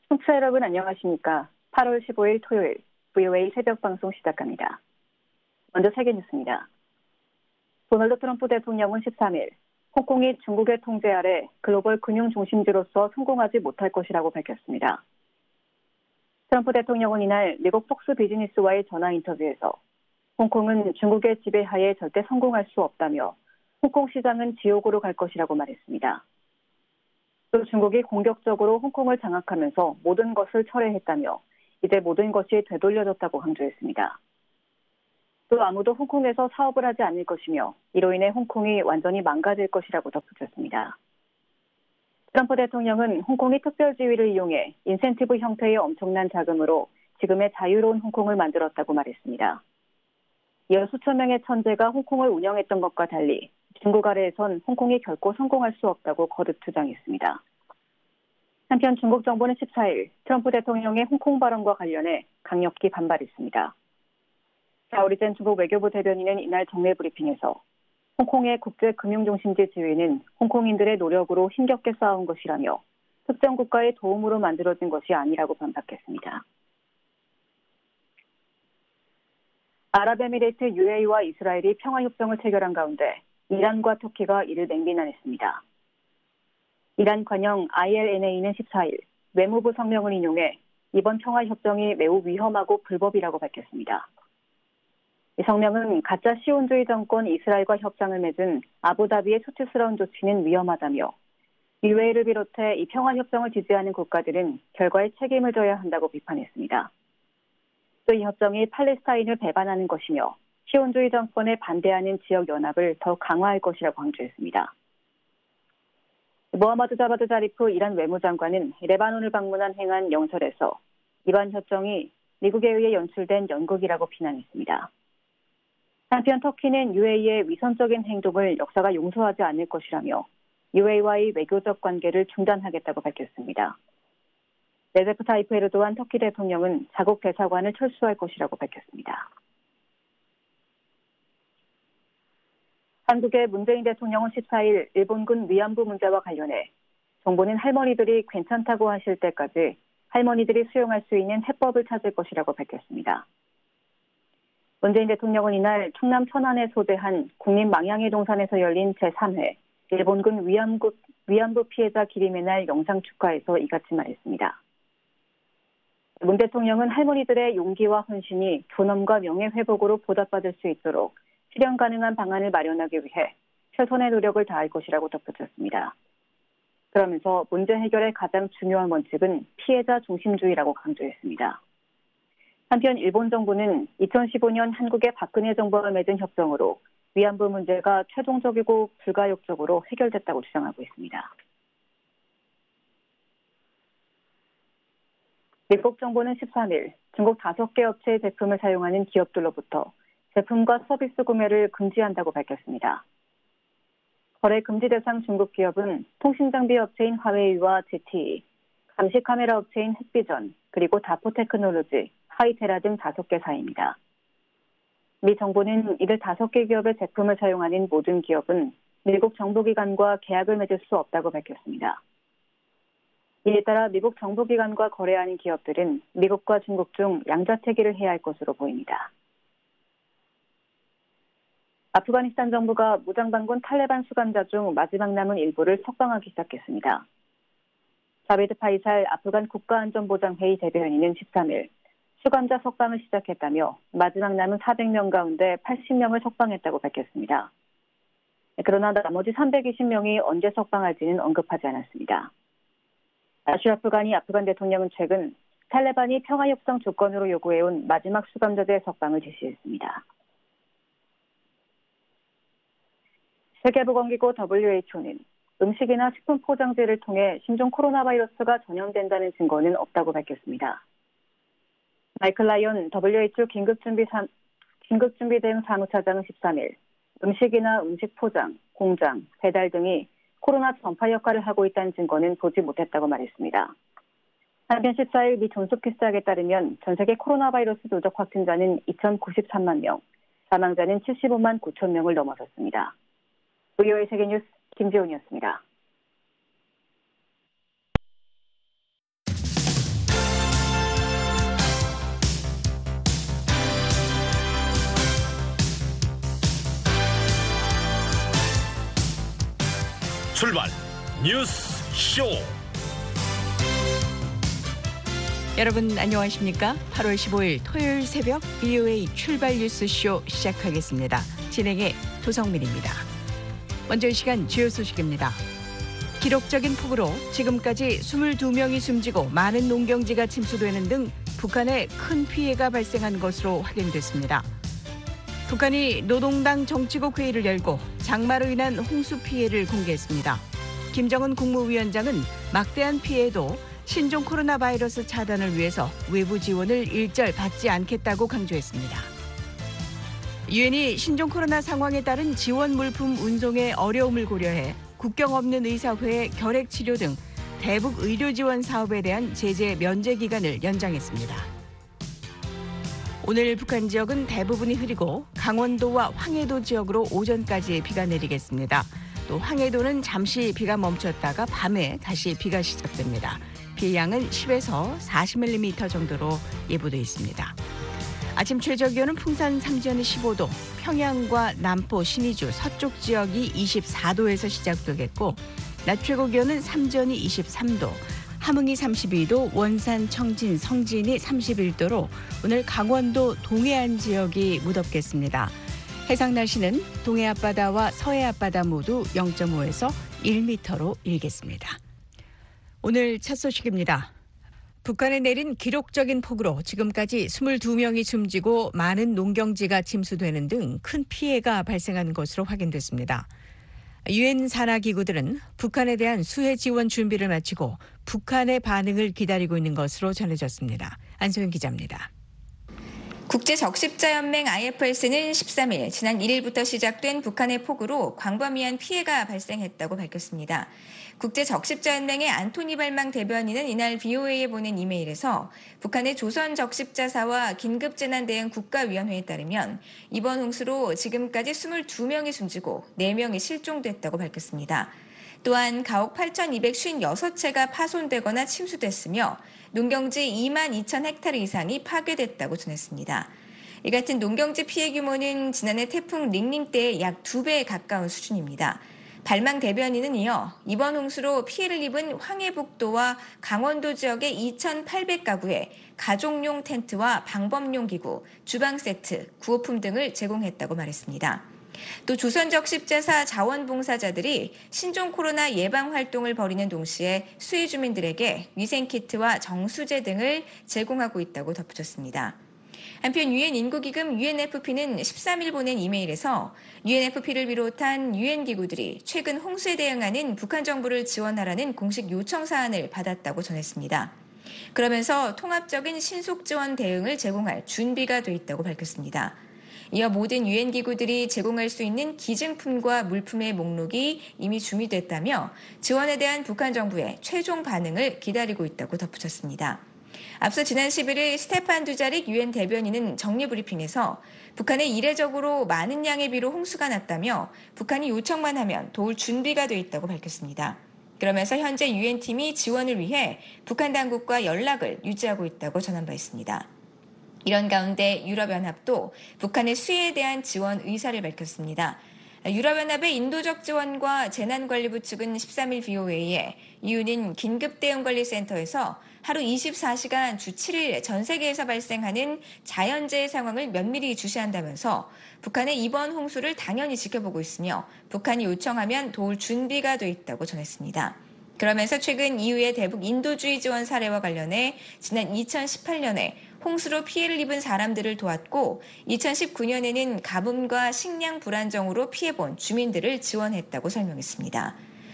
청취자 여러분 안녕하십니까? 8월 15일 토요일 VOA 새벽 방송 시작합니다. 먼저 세계 뉴스입니다. 도널드 트럼프 대통령은 13일 홍콩이 중국의 통제 아래 글로벌 금융 중심지로서 성공하지 못할 것이라고 밝혔습니다. 트럼프 대통령은 이날 미국 폭스 비즈니스와의 전화 인터뷰에서 홍콩은 중국의 지배하에 절대 성공할 수 없다며 홍콩 시장은 지옥으로 갈 것이라고 말했습니다. 또 중국이 공격적으로 홍콩을 장악하면서 모든 것을 철회했다며 이제 모든 것이 되돌려졌다고 강조했습니다. 또 아무도 홍콩에서 사업을 하지 않을 것이며 이로 인해 홍콩이 완전히 망가질 것이라고 덧붙였습니다. 트럼프 대통령은 홍콩이 특별지위를 이용해 인센티브 형태의 엄청난 자금으로 지금의 자유로운 홍콩을 만들었다고 말했습니다. 이어 수천 명의 천재가 홍콩을 운영했던 것과 달리 중국 아래에선 홍콩이 결코 성공할 수 없다고 거듭 주장했습니다. 한편 중국 정부는 14일 트럼프 대통령의 홍콩 발언과 관련해 강력히 반발했습니다. 자오리젠 중국 외교부 대변인은 이날 정례 브리핑에서 홍콩의 국제금융중심지 지위는 홍콩인들의 노력으로 힘겹게 쌓아온 것이라며 특정 국가의 도움으로 만들어진 것이 아니라고 반박했습니다. 아랍에미레이트 UAE와 이스라엘이 평화협정을 체결한 가운데 이란과 터키가 이를 맹비난했습니다. 이란 관영 ILNA는 14일 외무부 성명을 인용해 이번 평화협정이 매우 위험하고 불법이라고 밝혔습니다. 이 성명은 가짜 시온주의 정권 이스라엘과 협상을 맺은 아부다비의 수치스러운 조치는 위험하다며 UAE를 비롯해 이 평화협정을 지지하는 국가들은 결과에 책임을 져야 한다고 비판했습니다. 또 이 협정이 팔레스타인을 배반하는 것이며 시온주의 정권에 반대하는 지역 연합을 더 강화할 것이라고 강조했습니다. 모하마드 자바드 자리프 이란 외무장관은 레바논을 방문한 행한 영설에서 이번 협정이 미국에 의해 연출된 연극이라고 비난했습니다. 한편 터키는 UAE의 위선적인 행동을 역사가 용서하지 않을 것이라며 UAE와의 외교적 관계를 중단하겠다고 밝혔습니다. 레제프 타이프 에르도안 터키 대통령은 자국 대사관을 철수할 것이라고 밝혔습니다. 한국의 문재인 대통령은 14일 일본군 위안부 문제와 관련해 정부는 할머니들이 괜찮다고 하실 때까지 할머니들이 수용할 수 있는 해법을 찾을 것이라고 밝혔습니다. 문재인 대통령은 이날 충남 천안에 소재한 국립망향의 동산에서 열린 제3회 일본군 위안부 피해자 기림의 날 영상 축하에서 이같이 말했습니다. 문 대통령은 할머니들의 용기와 헌신이 존엄과 명예회복으로 보답받을 수 있도록 실현 가능한 방안을 마련하기 위해 최선의 노력을 다할 것이라고 덧붙였습니다. 그러면서 문제 해결의 가장 중요한 원칙은 피해자 중심주의라고 강조했습니다. 한편 일본 정부는 2015년 한국의 박근혜 정부가 맺은 협정으로 위안부 문제가 최종적이고 불가역적으로 해결됐다고 주장하고 있습니다. 미국 정부는 13일 중국 5개 업체의 제품을 사용하는 기업들로부터 제품과 서비스 구매를 금지한다고 밝혔습니다. 거래 금지 대상 중국 기업은 통신장비 업체인 화웨이와 ZTE, 감시 카메라 업체인 흑비전, 그리고 다포테크놀로지, 하이테라 등 5개사입니다. 미 정부는 이들 5개 기업의 제품을 사용하는 모든 기업은 미국 정부기관과 계약을 맺을 수 없다고 밝혔습니다. 이에 따라 미국 정부기관과 거래하는 기업들은 미국과 중국 중 양자택일을 해야 할 것으로 보입니다. 아프가니스탄 정부가 무장반군 탈레반 수감자 중 마지막 남은 일부를 석방하기 시작했습니다. 자베드 파이살 아프간 국가안전보장회의 대변인은 13일 수감자 석방을 시작했다며 마지막 남은 400명 가운데 80명을 석방했다고 밝혔습니다. 그러나 나머지 320명이 언제 석방할지는 언급하지 않았습니다. 아슈라프 가니 아프간 대통령은 최근 탈레반이 평화협정 조건으로 요구해온 마지막 수감자들의 석방을 지시했습니다. 세계보건기구 WHO는 음식이나 식품 포장재를 통해 신종 코로나 바이러스가 전염된다는 증거는 없다고 밝혔습니다. 마이클 라이언 WHO 긴급준비 대응 사무차장은 13일 음식이나 음식 포장, 공장, 배달 등이 코로나 전파 역할을 하고 있다는 증거는 보지 못했다고 말했습니다. 한편 14일 미 존스키스닥에 따르면 전 세계 코로나 바이러스 누적 확진자는 2,093만 명, 사망자는 75만 9천 명을 넘어섰습니다. VOA 세계뉴스 김지훈이었습니다. 출발 뉴스 쇼. 여러분 안녕하십니까? 8월 15일 토요일 새벽 VOA 출발 뉴스 쇼 시작하겠습니다. 진행의 도성민입니다. 먼저 이 시간 주요 소식입니다. 기록적인 폭우로 지금까지 22명이 숨지고 많은 농경지가 침수되는 등 북한에 큰 피해가 발생한 것으로 확인됐습니다. 북한이 노동당 정치국 회의를 열고 장마로 인한 홍수 피해를 공개했습니다. 김정은 국무위원장은 막대한 피해도 신종 코로나 바이러스 차단을 위해서 외부 지원을 일절 받지 않겠다고 강조했습니다. 유엔이 신종 코로나 상황에 따른 지원 물품 운송의 어려움을 고려해 국경 없는 의사회 결핵 치료 등 대북 의료 지원 사업에 대한 제재 면제 기간을 연장했습니다. 오늘 북한 지역은 대부분이 흐리고 강원도와 황해도 지역으로 오전까지 비가 내리겠습니다. 또 황해도는 잠시 비가 멈췄다가 밤에 다시 비가 시작됩니다. 비의 양은 10에서 40mm 정도로 예보돼 있습니다. 아침 최저기온은 풍산 삼지연이 15도, 평양과 남포, 신의주, 서쪽 지역이 24도에서 시작되겠고 낮 최고기온은 삼지연이 23도, 함흥이 32도, 원산, 청진, 성진이 31도로 오늘 강원도 동해안 지역이 무덥겠습니다. 해상 날씨는 동해 앞바다와 서해 앞바다 모두 0.5에서 1m로 일겠습니다. 오늘 첫 소식입니다. 북한에 내린 기록적인 폭우로 지금까지 22명이 숨지고 많은 농경지가 침수되는 등 큰 피해가 발생한 것으로 확인됐습니다. 유엔 산하 기구들은 북한에 대한 수해 지원 준비를 마치고 북한의 반응을 기다리고 있는 것으로 전해졌습니다. 안소영 기자입니다. 국제적십자연맹 IFS는 13일 지난 1일부터 시작된 북한의 폭우로 광범위한 피해가 발생했다고 밝혔습니다. 국제적십자연맹의 안토니 발망 대변인은 이날 VOA에 보낸 이메일에서 북한의 조선적십자사와 긴급재난대응 국가위원회에 따르면 이번 홍수로 지금까지 22명이 숨지고 4명이 실종됐다고 밝혔습니다. 또한 가옥 8,256채가 파손되거나 침수됐으며 농경지 2만 2천 헥타르 이상이 파괴됐다고 전했습니다. 이 같은 농경지 피해 규모는 지난해 태풍 링링 때의 약 2배에 가까운 수준입니다. 발망 대변인은 이어 이번 홍수로 피해를 입은 황해북도와 강원도 지역의 2,800가구에 가족용 텐트와 방범용 기구, 주방 세트, 구호품 등을 제공했다고 말했습니다. 또 조선적십자사 자원봉사자들이 신종 코로나 예방 활동을 벌이는 동시에 수해 주민들에게 위생키트와 정수제 등을 제공하고 있다고 덧붙였습니다. 한편 유엔 인구기금 UNFP는 13일 보낸 이메일에서 UNFP를 비롯한 유엔 기구들이 최근 홍수에 대응하는 북한 정부를 지원하라는 공식 요청 사안을 받았다고 전했습니다. 그러면서 통합적인 신속 지원 대응을 제공할 준비가 돼 있다고 밝혔습니다. 이어 모든 유엔 기구들이 제공할 수 있는 기증품과 물품의 목록이 이미 준비됐다며 지원에 대한 북한 정부의 최종 반응을 기다리고 있다고 덧붙였습니다. 앞서 지난 11일 스테판 두자릭 유엔 대변인은 정례브리핑에서 북한에 이례적으로 많은 양의 비로 홍수가 났다며 북한이 요청만 하면 도울 준비가 돼 있다고 밝혔습니다. 그러면서 현재 유엔팀이 지원을 위해 북한 당국과 연락을 유지하고 있다고 전한 바 있습니다. 이런 가운데 유럽연합도 북한의 수해에 대한 지원 의사를 밝혔습니다. 유럽연합의 인도적 지원과 재난관리부 측은 13일 VOA에 이유는 긴급대응관리센터에서 하루 24시간 주 7일 전 세계에서 발생하는 자연재해 상황을 면밀히 주시한다면서 북한의 이번 홍수를 당연히 지켜보고 있으며 북한이 요청하면 도울 준비가 돼 있다고 전했습니다. 그러면서 최근 EU의 대북 인도주의 지원 사례와 관련해 지난 2018년에 홍수로 피해를 입은 사람들을 도왔고 2019년에는 가뭄과 식량 불안정으로 피해본 주민들을 지원했다고 설명했습니다.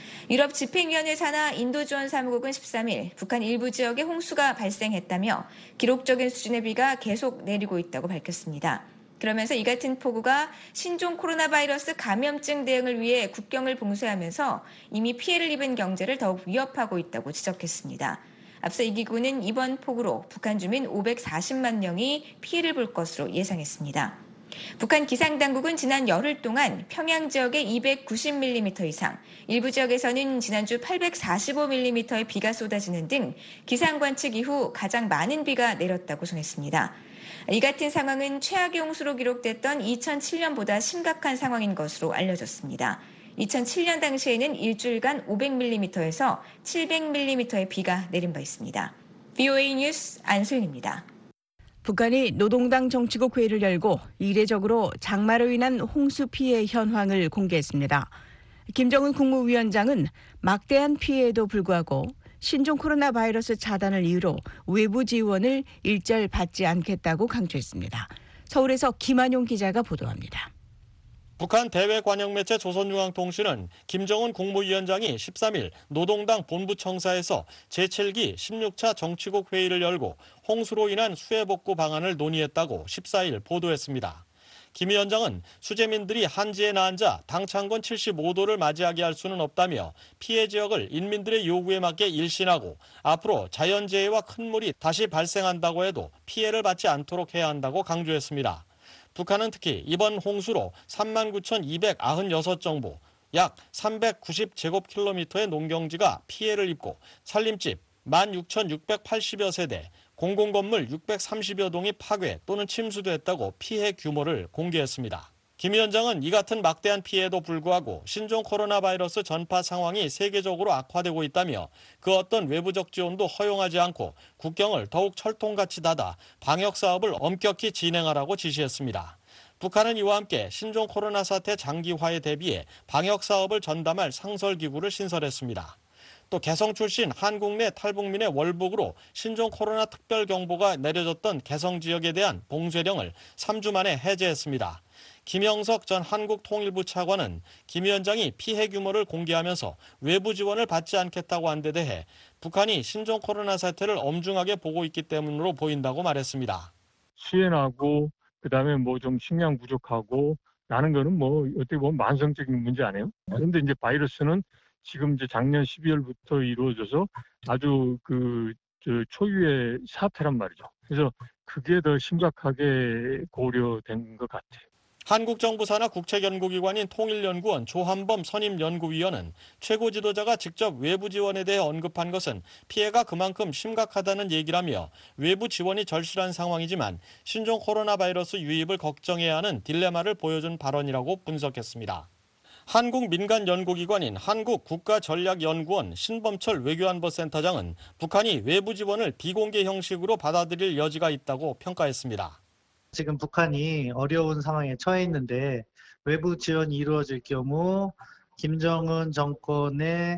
유럽 집행위원회 산하 인도지원사무국은 13일 북한 일부 지역에 홍수가 발생했다며 기록적인 수준의 비가 계속 내리고 있다고 밝혔습니다. 그러면서 이 같은 폭우가 신종 코로나 바이러스 감염증 대응을 위해 국경을 봉쇄하면서 이미 피해를 입은 경제를 더욱 위협하고 있다고 지적했습니다. 앞서 이 기구는 이번 폭우로 북한 주민 540만 명이 피해를 볼 것으로 예상했습니다. 북한 기상당국은 지난 열흘 동안 평양 지역에 290mm 이상, 일부 지역에서는 지난주 845mm의 비가 쏟아지는 등 기상 관측 이후 가장 많은 비가 내렸다고 전했습니다. 이 같은 상황은 최악의 홍수로 기록됐던 2007년보다 심각한 상황인 것으로 알려졌습니다. 2007년 당시에는 일주일간 500mm에서 700mm의 비가 내린 바 있습니다. VOA 뉴스 안소연입니다. 북한이 노동당 정치국 회의를 열고 이례적으로 장마로 인한 홍수 피해 현황을 공개했습니다. 김정은 국무위원장은 막대한 피해에도 불구하고 신종 코로나 바이러스 차단을 이유로 외부 지원을 일절 받지 않겠다고 강조했습니다. 서울에서 김한용 기자가 보도합니다. 북한 대외 관영 매체 조선중앙통신은 김정은 국무위원장이 13일 노동당 본부청사에서 제7기 16차 정치국 회의를 열고 홍수로 인한 수해복구 방안을 논의했다고 14일 보도했습니다. 김 위원장은 수재민들이 한지에 나앉아 당 창건 75도를 맞이하게 할 수는 없다며 피해 지역을 인민들의 요구에 맞게 일신하고 앞으로 자연재해와 큰 물이 다시 발생한다고 해도 피해를 받지 않도록 해야 한다고 강조했습니다. 북한은 특히 이번 홍수로 39,296정보, 약 390제곱킬로미터의 농경지가 피해를 입고 산림집 16,680여 세대, 공공건물 630여 동이 파괴 또는 침수됐다고 피해 규모를 공개했습니다. 김 위원장은 이 같은 막대한 피해에도 불구하고 신종 코로나 바이러스 전파 상황이 세계적으로 악화되고 있다며 그 어떤 외부적 지원도 허용하지 않고 국경을 더욱 철통같이 닫아 방역 사업을 엄격히 진행하라고 지시했습니다. 북한은 이와 함께 신종 코로나 사태 장기화에 대비해 방역 사업을 전담할 상설기구를 신설했습니다. 또 개성 출신 한국 내 탈북민의 월북으로 신종 코로나 특별경보가 내려졌던 개성 지역에 대한 봉쇄령을 3주 만에 해제했습니다. 김영석 전 한국통일부 차관은 김 위원장이 피해 규모를 공개하면서 외부 지원을 받지 않겠다고 한 데 대해 북한이 신종 코로나 사태를 엄중하게 보고 있기 때문으로 보인다고 말했습니다. 수해나고 그다음에 뭐 좀 식량 부족하고 라는 거는 뭐 어떻게 보면 만성적인 문제 아니에요? 그런데 이제 바이러스는 지금 이제 작년 12월부터 이루어져서 아주 초유의 사태란 말이죠. 그래서 그게 더 심각하게 고려된 것 같아요. 한국 정부 산하 국책연구기관인 통일연구원 조한범 선임연구위원은 최고 지도자가 직접 외부 지원에 대해 언급한 것은 피해가 그만큼 심각하다는 얘기라며 외부 지원이 절실한 상황이지만 신종 코로나 바이러스 유입을 걱정해야 하는 딜레마를 보여준 발언이라고 분석했습니다. 한국 민간연구기관인 한국국가전략연구원 신범철 외교안보센터장은 북한이 외부 지원을 비공개 형식으로 받아들일 여지가 있다고 평가했습니다. 지금 북한이 어려운 상황에 처해 있는데 외부 지원이 이루어질 경우 김정은 정권의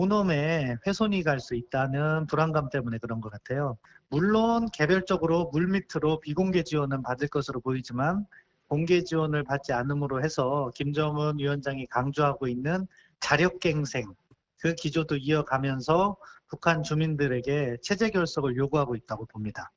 존엄에 훼손이 갈 수 있다는 불안감 때문에 그런 것 같아요. 물론 개별적으로 물밑으로 비공개 지원은 받을 것으로 보이지만 공개 지원을 받지 않음으로 해서 김정은 위원장이 강조하고 있는 자력갱생, 그 기조도 이어가면서 북한 주민들에게 체제 결석을 요구하고 있다고 봅니다.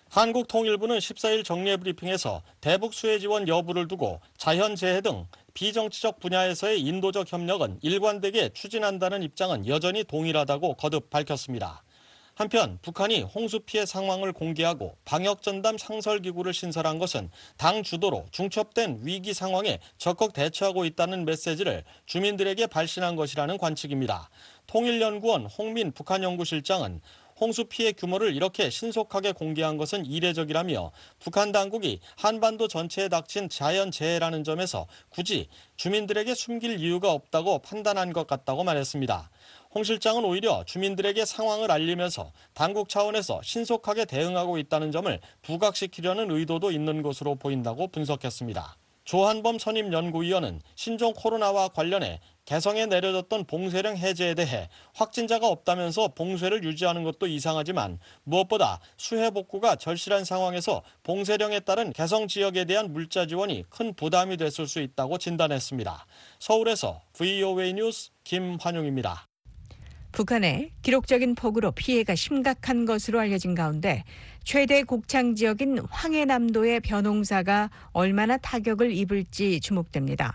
한국통일부는 14일 정례 브리핑에서 대북 수해 지원 여부를 두고 자연재해 등 비정치적 분야에서의 인도적 협력은 일관되게 추진한다는 입장은 여전히 동일하다고 거듭 밝혔습니다. 한편 북한이 홍수 피해 상황을 공개하고 방역전담 상설기구를 신설한 것은 당 주도로 중첩된 위기 상황에 적극 대처하고 있다는 메시지를 주민들에게 발신한 것이라는 관측입니다. 통일연구원 홍민 북한연구실장은 홍수 피해 규모를 이렇게 신속하게 공개한 것은 이례적이라며 북한 당국이 한반도 전체에 닥친 자연재해라는 점에서 굳이 주민들에게 숨길 이유가 없다고 판단한 것 같다고 말했습니다. 홍 실장은 오히려 주민들에게 상황을 알리면서 당국 차원에서 신속하게 대응하고 있다는 점을 부각시키려는 의도도 있는 것으로 보인다고 분석했습니다. 조한범 선임연구위원은 신종 코로나와 관련해 개성에 내려졌던 봉쇄령 해제에 대해 확진자가 없다면서 봉쇄를 유지하는 것도 이상하지만 무엇보다 수해 복구가 절실한 상황에서 봉쇄령에 따른 개성 지역에 대한 물자 지원이 큰 부담이 됐을 수 있다고 진단했습니다. 서울에서 VOA 뉴스 김환용입니다. 북한의 기록적인 폭우로 피해가 심각한 것으로 알려진 가운데 최대 곡창 지역인 황해남도의 벼농사가 얼마나 타격을 입을지 주목됩니다.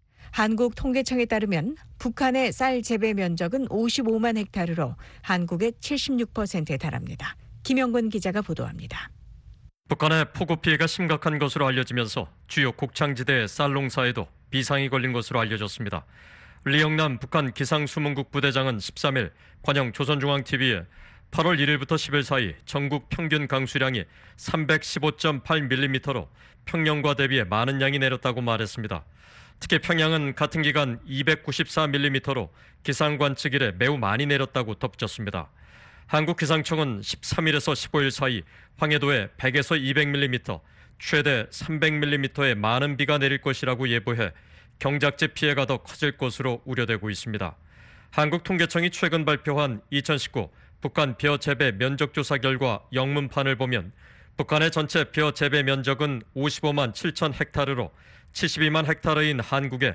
한국통계청에 따르면 북한의 쌀 재배 면적은 55만 헥타르로 한국의 76%에 달합니다. 김영권 기자가 보도합니다. 북한의 폭우 피해가 심각한 것으로 알려지면서 주요 곡창지대의 쌀 농사에도 비상이 걸린 것으로 알려졌습니다. 리영남 북한 기상수문국 부대장은 13일 관영 조선중앙TV에 8월 1일부터 10일 사이 전국 평균 강수량이 315.8mm로 평년과 대비해 많은 양이 내렸다고 말했습니다. 특히 평양은 같은 기간 294mm로 기상관측 이래 매우 많이 내렸다고 덧붙였습니다. 한국기상청은 13일에서 15일 사이 황해도에 100에서 200mm, 최대 300mm의 많은 비가 내릴 것이라고 예보해 경작지 피해가 더 커질 것으로 우려되고 있습니다. 한국통계청이 최근 발표한 2019 북한 벼 재배 면적 조사 결과 영문판을 보면 북한의 전체 벼 재배 면적은 55만 7천 헥타르로 72만 헥타르인 한국의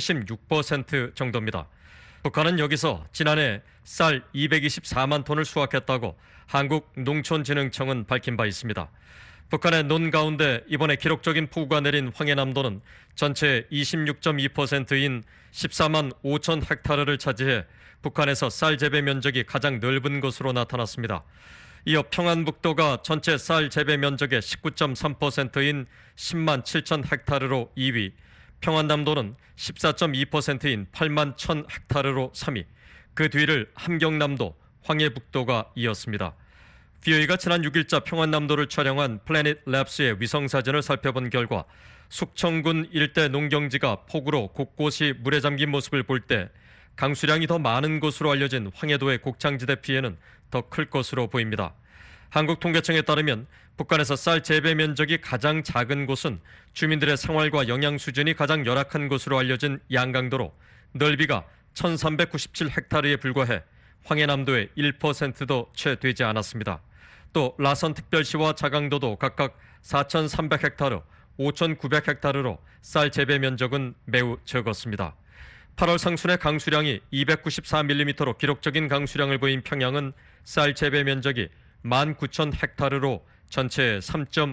76% 정도입니다. 북한은 여기서 지난해 쌀 224만 톤을 수확했다고 한국농촌진흥청은 밝힌 바 있습니다. 북한의 논 가운데 이번에 기록적인 폭우가 내린 황해남도는 전체의 26.2%인 14만 5천 헥타르를 차지해 북한에서 쌀 재배 면적이 가장 넓은 것으로 나타났습니다. 이어 평안북도가 전체 쌀 재배 면적의 19.3%인 10만 7천 헥타르로 2위, 평안남도는 14.2%인 8만 1천 헥타르로 3위, 그 뒤를 함경남도, 황해북도가 이었습니다. VOA가 지난 6일자 평안남도를 촬영한 플래닛 랩스의 위성사진을 살펴본 결과 숙청군 일대 농경지가 폭우로 곳곳이 물에 잠긴 모습을 볼 때 강수량이 더 많은 곳으로 알려진 황해도의 곡창지대 피해는 더 클 것으로 보입니다. 한국통계청에 따르면 북한에서 쌀 재배 면적이 가장 작은 곳은 주민들의 생활과 영양 수준이 가장 열악한 곳으로 알려진 양강도로 넓이가 1397헥타르에 불과해 황해남도의 1%도 채 되지 않았습니다. 또 라선특별시와 자강도도 각각 4,300헥타르, 5,900헥타르로 쌀 재배 면적은 매우 적었습니다. 8월 상순의 강수량이 294mm로 기록적인 강수량을 보인 평양은 쌀 재배 면적이 19,000헥타르로 전체의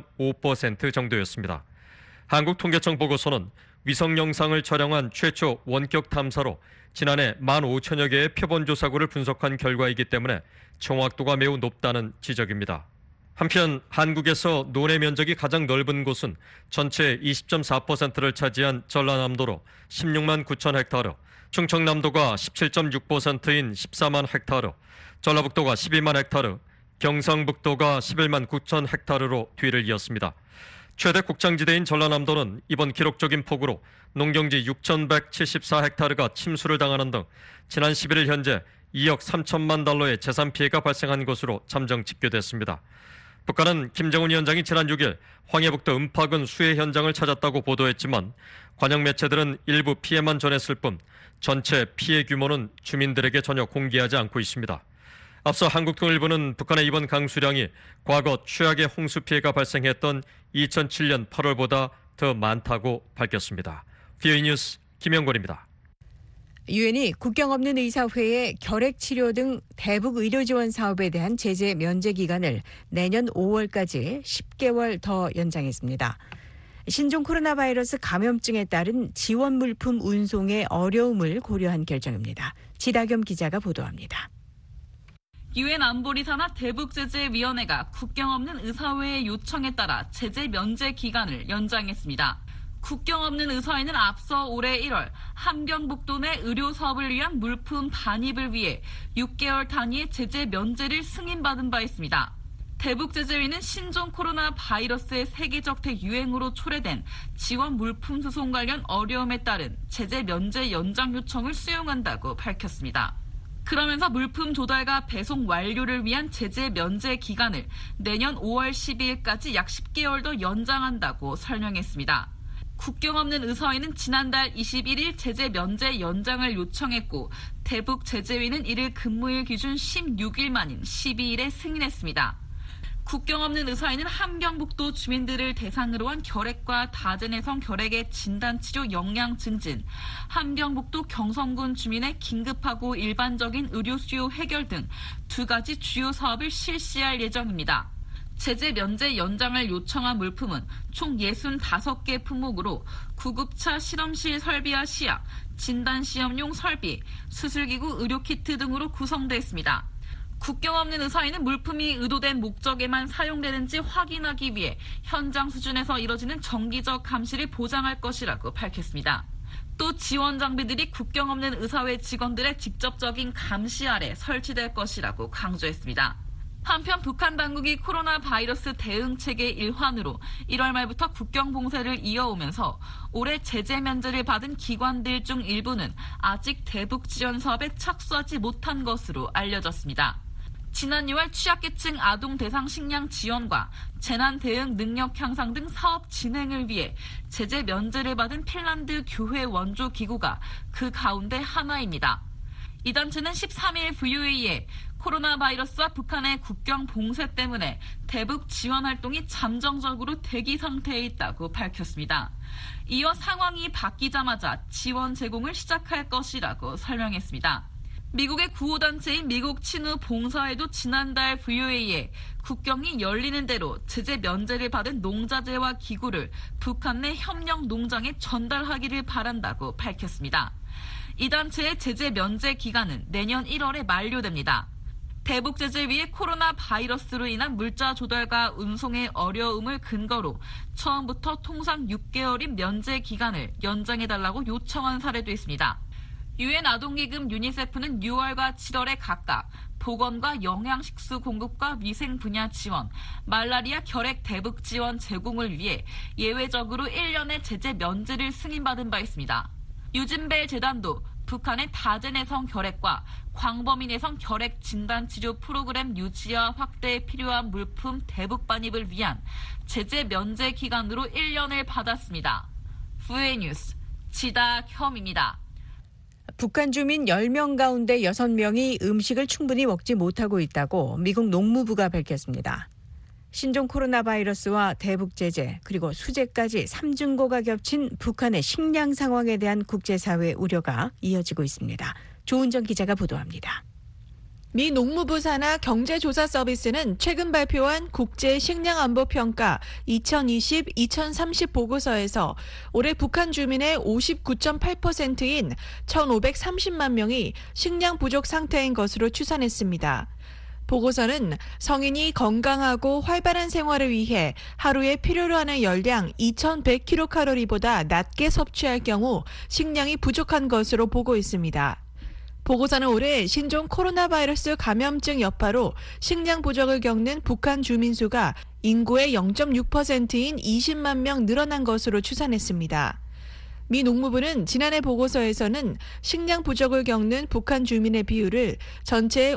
3.5% 정도였습니다. 한국통계청 보고서는 위성 영상을 촬영한 최초 원격 탐사로 지난해 15,000여 개의 표본조사구를 분석한 결과이기 때문에 정확도가 매우 높다는 지적입니다. 한편 한국에서 논의 면적이 가장 넓은 곳은 전체의 20.4%를 차지한 전라남도로 16만 9천 헥타르, 충청남도가 17.6%인 14만 헥타르, 전라북도가 12만 헥타르, 경상북도가 11만 9천 헥타르로 뒤를 이었습니다. 최대 곡창지대인 전라남도는 이번 기록적인 폭우로 농경지 6,174헥타르가 침수를 당하는 등 지난 11일 현재 2억 3천만 달러의 재산 피해가 발생한 것으로 잠정 집계됐습니다. 북한은 김정은 위원장이 지난 6일 황해북도 음파군 수해 현장을 찾았다고 보도했지만 관영 매체들은 일부 피해만 전했을 뿐 전체 피해 규모는 주민들에게 전혀 공개하지 않고 있습니다. 앞서 한국통일부는 북한의 이번 강수량이 과거 최악의 홍수 피해가 발생했던 2007년 8월보다 더 많다고 밝혔습니다. VOA 뉴스 김영걸입니다. 유엔이 국경 없는 의사회의 결핵 치료 등 대북 의료 지원 사업에 대한 제재 면제 기간을 내년 5월까지 10개월 더 연장했습니다. 신종 코로나 바이러스 감염증에 따른 지원 물품 운송의 어려움을 고려한 결정입니다. 지다겸 기자가 보도합니다. 유엔 안보리 산하 대북제재위원회가 국경 없는 의사회의 요청에 따라 제재 면제 기간을 연장했습니다. 국경 없는 의사회는 앞서 올해 1월 함경북도 내 의료 사업을 위한 물품 반입을 위해 6개월 단위의 제재 면제를 승인받은 바 있습니다. 대북제재위는 신종 코로나 바이러스의 세계적 대유행으로 초래된 지원 물품 수송 관련 어려움에 따른 제재 면제 연장 요청을 수용한다고 밝혔습니다. 그러면서 물품 조달과 배송 완료를 위한 제재 면제 기간을 내년 5월 12일까지 약 10개월 더 연장한다고 설명했습니다. 국경 없는 의사회는 지난달 21일 제재 면제 연장을 요청했고 대북 제재위는 이를 근무일 기준 16일 만인 12일에 승인했습니다. 국경 없는 의사회는 함경북도 주민들을 대상으로 한 결핵과 다제내성 결핵의 진단치료 역량 증진, 함경북도 경성군 주민의 긴급하고 일반적인 의료 수요 해결 등 두 가지 주요 사업을 실시할 예정입니다. 제재 면제 연장을 요청한 물품은 총 65개 품목으로 구급차 실험실 설비와 시약, 진단시험용 설비, 수술기구 의료키트 등으로 구성되어 있습니다. 국경 없는 의사회는 물품이 의도된 목적에만 사용되는지 확인하기 위해 현장 수준에서 이뤄지는 정기적 감시를 보장할 것이라고 밝혔습니다. 또 지원 장비들이 국경 없는 의사회 직원들의 직접적인 감시 아래 설치될 것이라고 강조했습니다. 한편 북한 당국이 코로나 바이러스 대응 체계 일환으로 1월 말부터 국경 봉쇄를 이어오면서 올해 제재 면제를 받은 기관들 중 일부는 아직 대북 지원 사업에 착수하지 못한 것으로 알려졌습니다. 지난 6월 취약계층 아동 대상 식량 지원과 재난 대응 능력 향상 등 사업 진행을 위해 제재 면제를 받은 핀란드 교회 원조 기구가 그 가운데 하나입니다. 이 단체는 13일 VOA에 코로나 바이러스와 북한의 국경 봉쇄 때문에 대북 지원 활동이 잠정적으로 대기 상태에 있다고 밝혔습니다. 이어 상황이 바뀌자마자 지원 제공을 시작할 것이라고 설명했습니다. 미국의 구호단체인 미국 친우 봉사에도 지난달 VOA에 국경이 열리는 대로 제재 면제를 받은 농자재와 기구를 북한 내 협력 농장에 전달하기를 바란다고 밝혔습니다. 이 단체의 제재 면제 기간은 내년 1월에 만료됩니다. 대북 제재 위에 코로나 바이러스로 인한 물자 조달과 운송의 어려움을 근거로 처음부터 통상 6개월인 면제 기간을 연장해달라고 요청한 사례도 있습니다. 유엔 아동기금 유니세프는 6월과 7월에 각각 보건과 영양식수 공급과 위생 분야 지원, 말라리아 결핵 대북 지원 제공을 위해 예외적으로 1년의 제재 면제를 승인받은 바 있습니다. 유진벨 재단도 북한의 다제내성 결핵과 광범위내성 결핵 진단치료 프로그램 유지와 확대에 필요한 물품 대북 반입을 위한 제재 면제 기간으로 1년을 받았습니다. VOA 뉴스 지다혐입니다. 북한 주민 10명 가운데 6명이 음식을 충분히 먹지 못하고 있다고 미국 농무부가 밝혔습니다. 신종 코로나 바이러스와 대북 제재 그리고 수재까지 3중고가 겹친 북한의 식량 상황에 대한 국제사회의 우려가 이어지고 있습니다. 조은정 기자가 보도합니다. 미 농무부 산하 경제조사서비스는 최근 발표한 국제식량안보평가 2020-2030 보고서에서 올해 북한 주민의 59.8%인 1,530만 명이 식량 부족 상태인 것으로 추산했습니다. 보고서는 성인이 건강하고 활발한 생활을 위해 하루에 필요로 하는 열량 2,100kcal보다 낮게 섭취할 경우 식량이 부족한 것으로 보고 있습니다. 보고서는 올해 신종 코로나 바이러스 감염증 여파로 식량 부족을 겪는 북한 주민 수가 인구의 0.6%인 20만 명 늘어난 것으로 추산했습니다. 미 농무부는 지난해 보고서에서는 식량 부족을 겪는 북한 주민의 비율을 전체의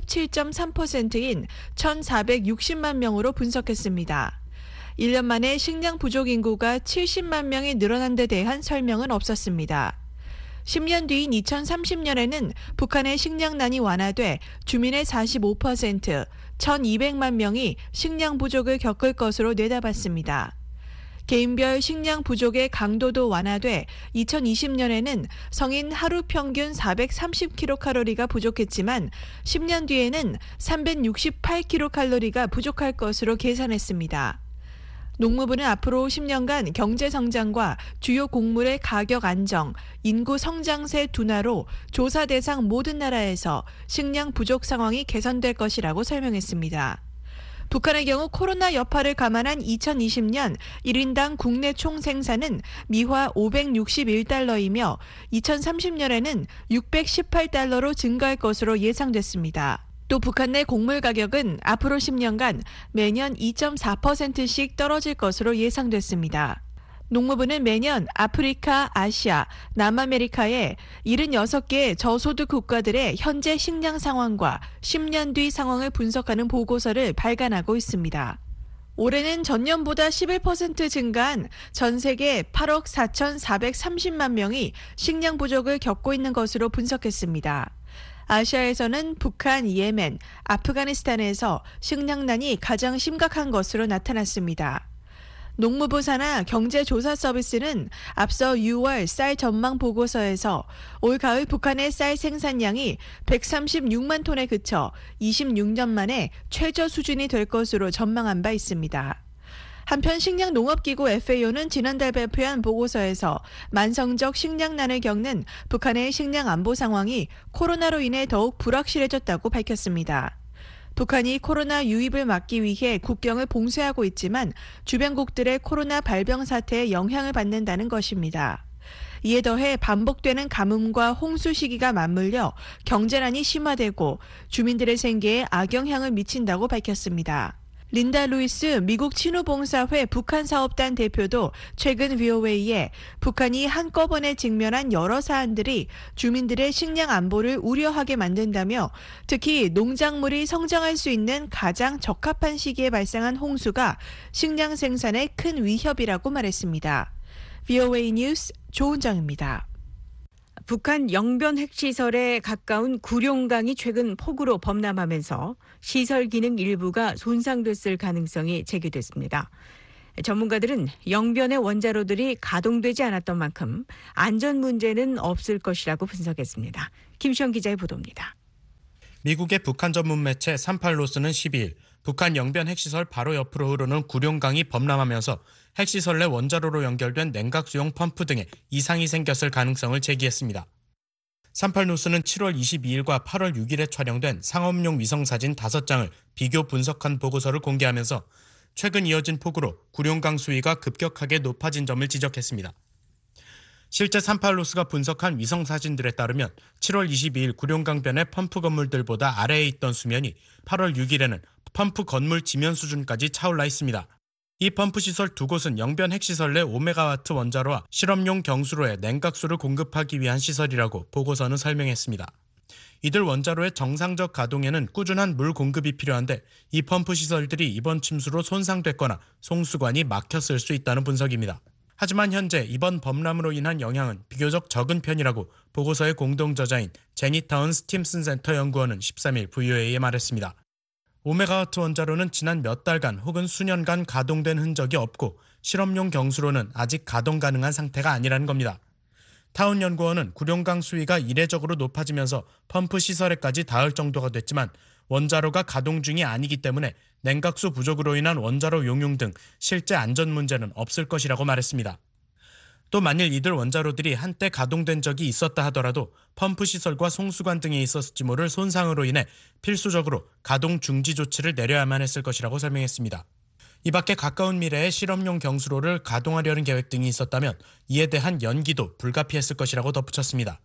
57.3%인 1,460만 명으로 분석했습니다. 1년 만에 식량 부족 인구가 70만 명이 늘어난 데 대한 설명은 없었습니다. 10년 뒤인 2030년에는 북한의 식량난이 완화돼 주민의 45%, 1,200만 명이 식량 부족을 겪을 것으로 내다봤습니다. 개인별 식량 부족의 강도도 완화돼 2020년에는 성인 하루 평균 430kcal가 부족했지만 10년 뒤에는 368kcal가 부족할 것으로 계산했습니다. 농무부는 앞으로 10년간 경제 성장과 주요 곡물의 가격 안정, 인구 성장세 둔화로 조사 대상 모든 나라에서 식량 부족 상황이 개선될 것이라고 설명했습니다. 북한의 경우 코로나 여파를 감안한 2020년 1인당 국내 총생산은 미화 561달러이며 2030년에는 618달러로 증가할 것으로 예상됐습니다. 또 북한 내 곡물 가격은 앞으로 10년간 매년 2.4%씩 떨어질 것으로 예상됐습니다. 농무부는 매년 아프리카, 아시아, 남아메리카의 76개 저소득 국가들의 현재 식량 상황과 10년 뒤 상황을 분석하는 보고서를 발간하고 있습니다. 올해는 전년보다 11% 증가한 전 세계 8억 4,430만 명이 식량 부족을 겪고 있는 것으로 분석했습니다. 아시아에서는 북한, 예멘, 아프가니스탄에서 식량난이 가장 심각한 것으로 나타났습니다. 농무부 산하 경제조사서비스는 앞서 6월 쌀 전망 보고서에서 올 가을 북한의 쌀 생산량이 136만 톤에 그쳐 26년 만에 최저 수준이 될 것으로 전망한 바 있습니다. 한편 식량농업기구 FAO는 지난달 발표한 보고서에서 만성적 식량난을 겪는 북한의 식량 안보 상황이 코로나로 인해 더욱 불확실해졌다고 밝혔습니다. 북한이 코로나 유입을 막기 위해 국경을 봉쇄하고 있지만 주변국들의 코로나 발병 사태에 영향을 받는다는 것입니다. 이에 더해 반복되는 가뭄과 홍수 시기가 맞물려 경제난이 심화되고 주민들의 생계에 악영향을 미친다고 밝혔습니다. 린다 루이스 미국 친후봉사회 북한사업단 대표도 최근 VOA에 북한이 한꺼번에 직면한 여러 사안들이 주민들의 식량 안보를 우려하게 만든다며 특히 농작물이 성장할 수 있는 가장 적합한 시기에 발생한 홍수가 식량 생산에 큰 위협이라고 말했습니다. VOA 뉴스 조은정입니다. 북한 영변 핵시설에 가까운 구룡강이 최근 폭우로 범람하면서 시설 기능 일부가 손상됐을 가능성이 제기됐습니다. 전문가들은 영변의 원자로들이 가동되지 않았던 만큼 안전 문제는 없을 것이라고 분석했습니다. 김시영 기자의 보도입니다. 미국의 북한 전문 매체 38로스는 12일 북한 영변 핵시설 바로 옆으로 흐르는 구룡강이 범람하면서 핵시설 내 원자로로 연결된 냉각수용 펌프 등에 이상이 생겼을 가능성을 제기했습니다. 38뉴스는 7월 22일과 8월 6일에 촬영된 상업용 위성사진 5장을 비교 분석한 보고서를 공개하면서 최근 이어진 폭우로 구룡강 수위가 급격하게 높아진 점을 지적했습니다. 실제 38뉴스가 분석한 위성사진들에 따르면 7월 22일 구룡강변의 펌프 건물들보다 아래에 있던 수면이 8월 6일에는 펌프 건물 지면 수준까지 차올라 있습니다. 이 펌프 시설 두 곳은 영변 핵시설 내 5메가와트 원자로와 실험용 경수로에 냉각수를 공급하기 위한 시설이라고 보고서는 설명했습니다. 이들 원자로의 정상적 가동에는 꾸준한 물 공급이 필요한데 이 펌프 시설들이 이번 침수로 손상됐거나 송수관이 막혔을 수 있다는 분석입니다. 하지만 현재 이번 범람으로 인한 영향은 비교적 적은 편이라고 보고서의 공동저자인 제니타운 스팀슨 센터 연구원은 13일 VOA에 말했습니다. 5메가와트 원자로는 지난 몇 달간 혹은 수년간 가동된 흔적이 없고 실험용 경수로는 아직 가동 가능한 상태가 아니라는 겁니다. 타운 연구원은 구룡강 수위가 이례적으로 높아지면서 펌프 시설에까지 닿을 정도가 됐지만 원자로가 가동 중이 아니기 때문에 냉각수 부족으로 인한 원자로 용융 등 실제 안전 문제는 없을 것이라고 말했습니다. 또 만일 이들 원자로들이 한때 가동된 적이 있었다 하더라도 펌프 시설과 송수관 등에 있었을지 모를 손상으로 인해 필수적으로 가동 중지 조치를 내려야만 했을 것이라고 설명했습니다. 이 밖에 가까운 미래에 실험용 경수로를 가동하려는 계획 등이 있었다면 이에 대한 연기도 불가피했을 것이라고 덧붙였습니다.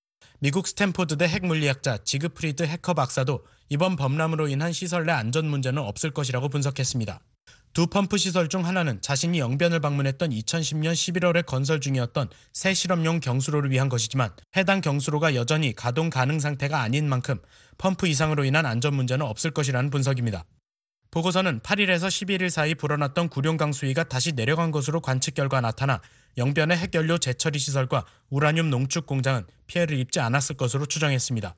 미국 스탠포드대 핵물리학자 지그프리드 해커 박사도 이번 범람으로 인한 시설 내 안전 문제는 없을 것이라고 분석했습니다. 두 펌프 시설 중 하나는 자신이 영변을 방문했던 2010년 11월에 건설 중이었던 새 실험용 경수로를 위한 것이지만 해당 경수로가 여전히 가동 가능 상태가 아닌 만큼 펌프 이상으로 인한 안전 문제는 없을 것이라는 분석입니다. 보고서는 8일에서 11일 사이 불어났던 구룡강 수위가 다시 내려간 것으로 관측 결과 나타나 영변의 핵연료 재처리 시설과 우라늄 농축 공장은 피해를 입지 않았을 것으로 추정했습니다.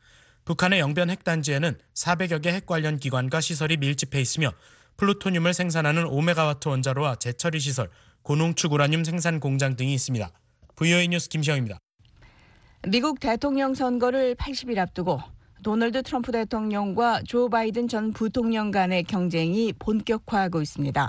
북한의 영변 핵단지에는 400여 개 핵 관련 기관과 시설이 밀집해 있으며 플루토늄을 생산하는 5메가와트 원자로와 재처리 시설, 고농축 우라늄 생산 공장 등이 있습니다. VOA 뉴스 김시영입니다. 미국 대통령 선거를 80일 앞두고 도널드 트럼프 대통령과 조 바이든 전 부통령 간의 경쟁이 본격화하고 있습니다.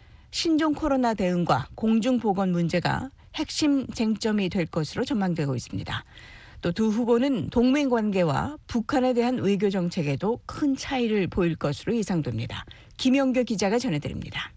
신종 코로나 대응과 공중보건 문제가 핵심 쟁점이 될 것으로 전망되고 있습니다. 또 두 후보는 동맹 관계와 북한에 대한 외교 정책에도 큰 차이를 보일 것으로 예상됩니다. 김영교 기자가 전해드립니다.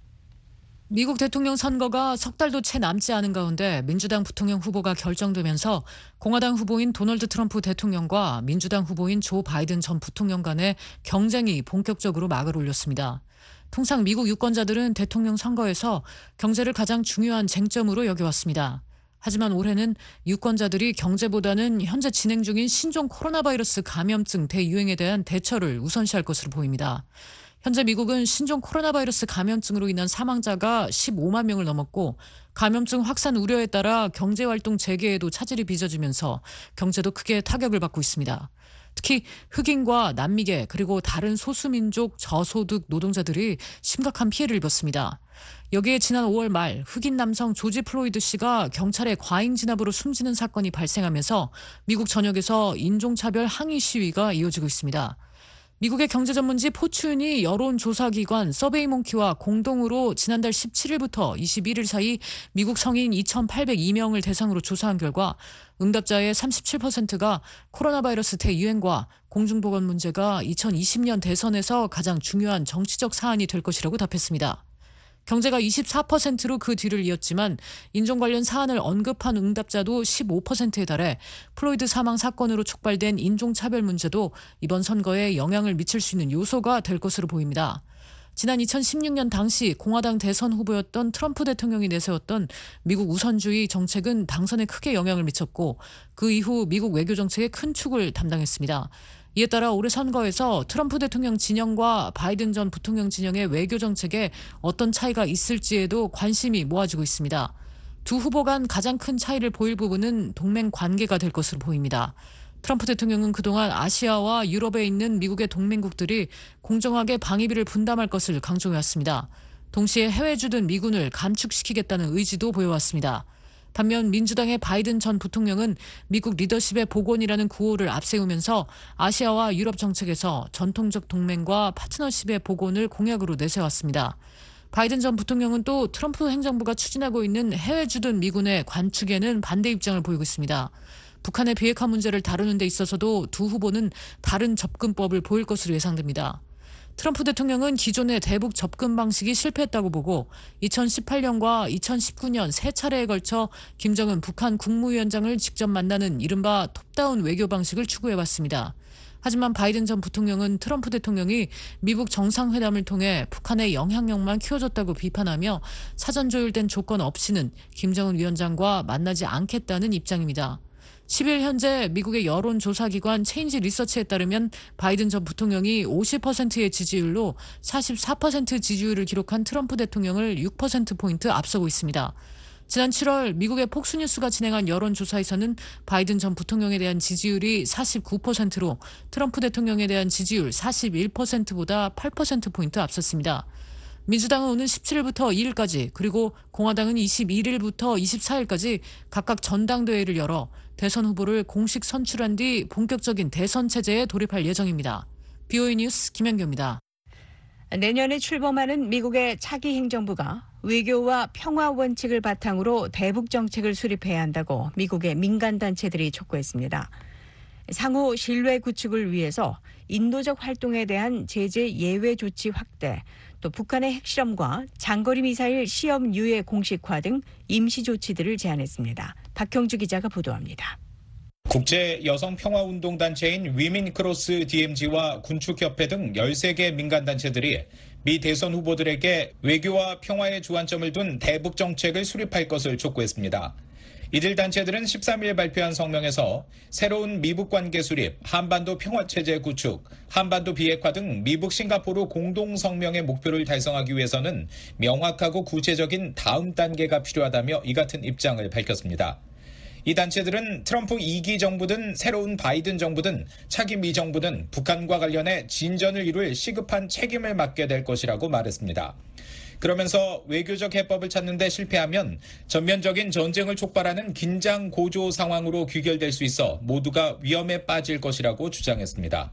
미국 대통령 선거가 석 달도 채 남지 않은 가운데 민주당 부통령 후보가 결정되면서 공화당 후보인 도널드 트럼프 대통령과 민주당 후보인 조 바이든 전 부통령 간의 경쟁이 본격적으로 막을 올렸습니다. 통상 미국 유권자들은 대통령 선거에서 경제를 가장 중요한 쟁점으로 여겨왔습니다. 하지만 올해는 유권자들이 경제보다는 현재 진행 중인 신종 코로나 바이러스 감염증 대유행에 대한 대처를 우선시할 것으로 보입니다. 현재 미국은 신종 코로나 바이러스 감염증으로 인한 사망자가 15만 명을 넘었고 감염증 확산 우려에 따라 경제활동 재개에도 차질이 빚어지면서 경제도 크게 타격을 받고 있습니다. 특히 흑인과 남미계 그리고 다른 소수민족 저소득 노동자들이 심각한 피해를 입었습니다. 여기에 지난 5월 말 흑인 남성 조지 플로이드 씨가 경찰의 과잉 진압으로 숨지는 사건이 발생하면서 미국 전역에서 인종차별 항의 시위가 이어지고 있습니다. 미국의 경제전문지 포춘이 여론조사기관 서베이몽키와 공동으로 지난달 17일부터 21일 사이 미국 성인 2,802명을 대상으로 조사한 결과 응답자의 37%가 코로나 바이러스 대유행과 공중보건 문제가 2020년 대선에서 가장 중요한 정치적 사안이 될 것이라고 답했습니다. 경제가 24%로 그 뒤를 이었지만 인종 관련 사안을 언급한 응답자도 15%에 달해 플로이드 사망 사건으로 촉발된 인종차별 문제도 이번 선거에 영향을 미칠 수 있는 요소가 될 것으로 보입니다. 지난 2016년 당시 공화당 대선 후보였던 트럼프 대통령이 내세웠던 미국 우선주의 정책은 당선에 크게 영향을 미쳤고 그 이후 미국 외교 정책의 큰 축을 담당했습니다. 이에 따라 올해 선거에서 트럼프 대통령 진영과 바이든 전 부통령 진영의 외교 정책에 어떤 차이가 있을지에도 관심이 모아지고 있습니다. 두 후보 간 가장 큰 차이를 보일 부분은 동맹 관계가 될 것으로 보입니다. 트럼프 대통령은 그동안 아시아와 유럽에 있는 미국의 동맹국들이 공정하게 방위비를 분담할 것을 강조해왔습니다. 동시에 해외 주둔 미군을 감축시키겠다는 의지도 보여왔습니다. 반면 민주당의 바이든 전 부통령은 미국 리더십의 복원이라는 구호를 앞세우면서 아시아와 유럽 정책에서 전통적 동맹과 파트너십의 복원을 공약으로 내세웠습니다. 바이든 전 부통령은 또 트럼프 행정부가 추진하고 있는 해외 주둔 미군의 관축에는 반대 입장을 보이고 있습니다. 북한의 비핵화 문제를 다루는 데 있어서도 두 후보는 다른 접근법을 보일 것으로 예상됩니다. 트럼프 대통령은 기존의 대북 접근 방식이 실패했다고 보고 2018년과 2019년 세 차례에 걸쳐 김정은 북한 국무위원장을 직접 만나는 이른바 톱다운 외교 방식을 추구해왔습니다. 하지만 바이든 전 부통령은 트럼프 대통령이 미국 정상회담을 통해 북한의 영향력만 키워줬다고 비판하며 사전 조율된 조건 없이는 김정은 위원장과 만나지 않겠다는 입장입니다. 10일 현재 미국의 여론조사기관 체인지 리서치에 따르면 바이든 전 부통령이 50%의 지지율로 44% 지지율을 기록한 트럼프 대통령을 6%포인트 앞서고 있습니다. 지난 7월 미국의 폭스뉴스가 진행한 여론조사에서는 바이든 전 부통령에 대한 지지율이 49%로 트럼프 대통령에 대한 지지율 41%보다 8%포인트 앞섰습니다. 민주당은 오는 17일부터 2일까지 그리고 공화당은 21일부터 24일까지 각각 전당대회를 열어 대선 후보를 공식 선출한 뒤 본격적인 대선 체제에 돌입할 예정입니다. BOE 뉴스 김현경입니다. 내년에 출범하는 미국의 차기 행정부가 외교와 평화 원칙을 바탕으로 대북 정책을 수립해야 한다고 미국의 민간단체들이 촉구했습니다. 상호 신뢰 구축을 위해서 인도적 활동에 대한 제재 예외 조치 확대, 또 북한의 핵실험과 장거리 미사일 시험 유예 공식화 등 임시 조치들을 제안했습니다. 박형주 기자가 보도합니다. 국제 여성 평화 운동 단체인 위민 크로스 DMZ와 군축협회 등 13개 민간단체들이 미 대선 후보들에게 외교와 평화의 주안점을 둔 대북 정책을 수립할 것을 촉구했습니다. 이들 단체들은 13일 발표한 성명에서 새로운 미북 관계 수립, 한반도 평화체제 구축, 한반도 비핵화 등 미북 싱가포르 공동 성명의 목표를 달성하기 위해서는 명확하고 구체적인 다음 단계가 필요하다며 이 같은 입장을 밝혔습니다. 이 단체들은 트럼프 2기 정부든 새로운 바이든 정부든 차기 미 정부든 북한과 관련해 진전을 이룰 시급한 책임을 맡게 될 것이라고 말했습니다. 그러면서 외교적 해법을 찾는 데 실패하면 전면적인 전쟁을 촉발하는 긴장 고조 상황으로 귀결될 수 있어 모두가 위험에 빠질 것이라고 주장했습니다.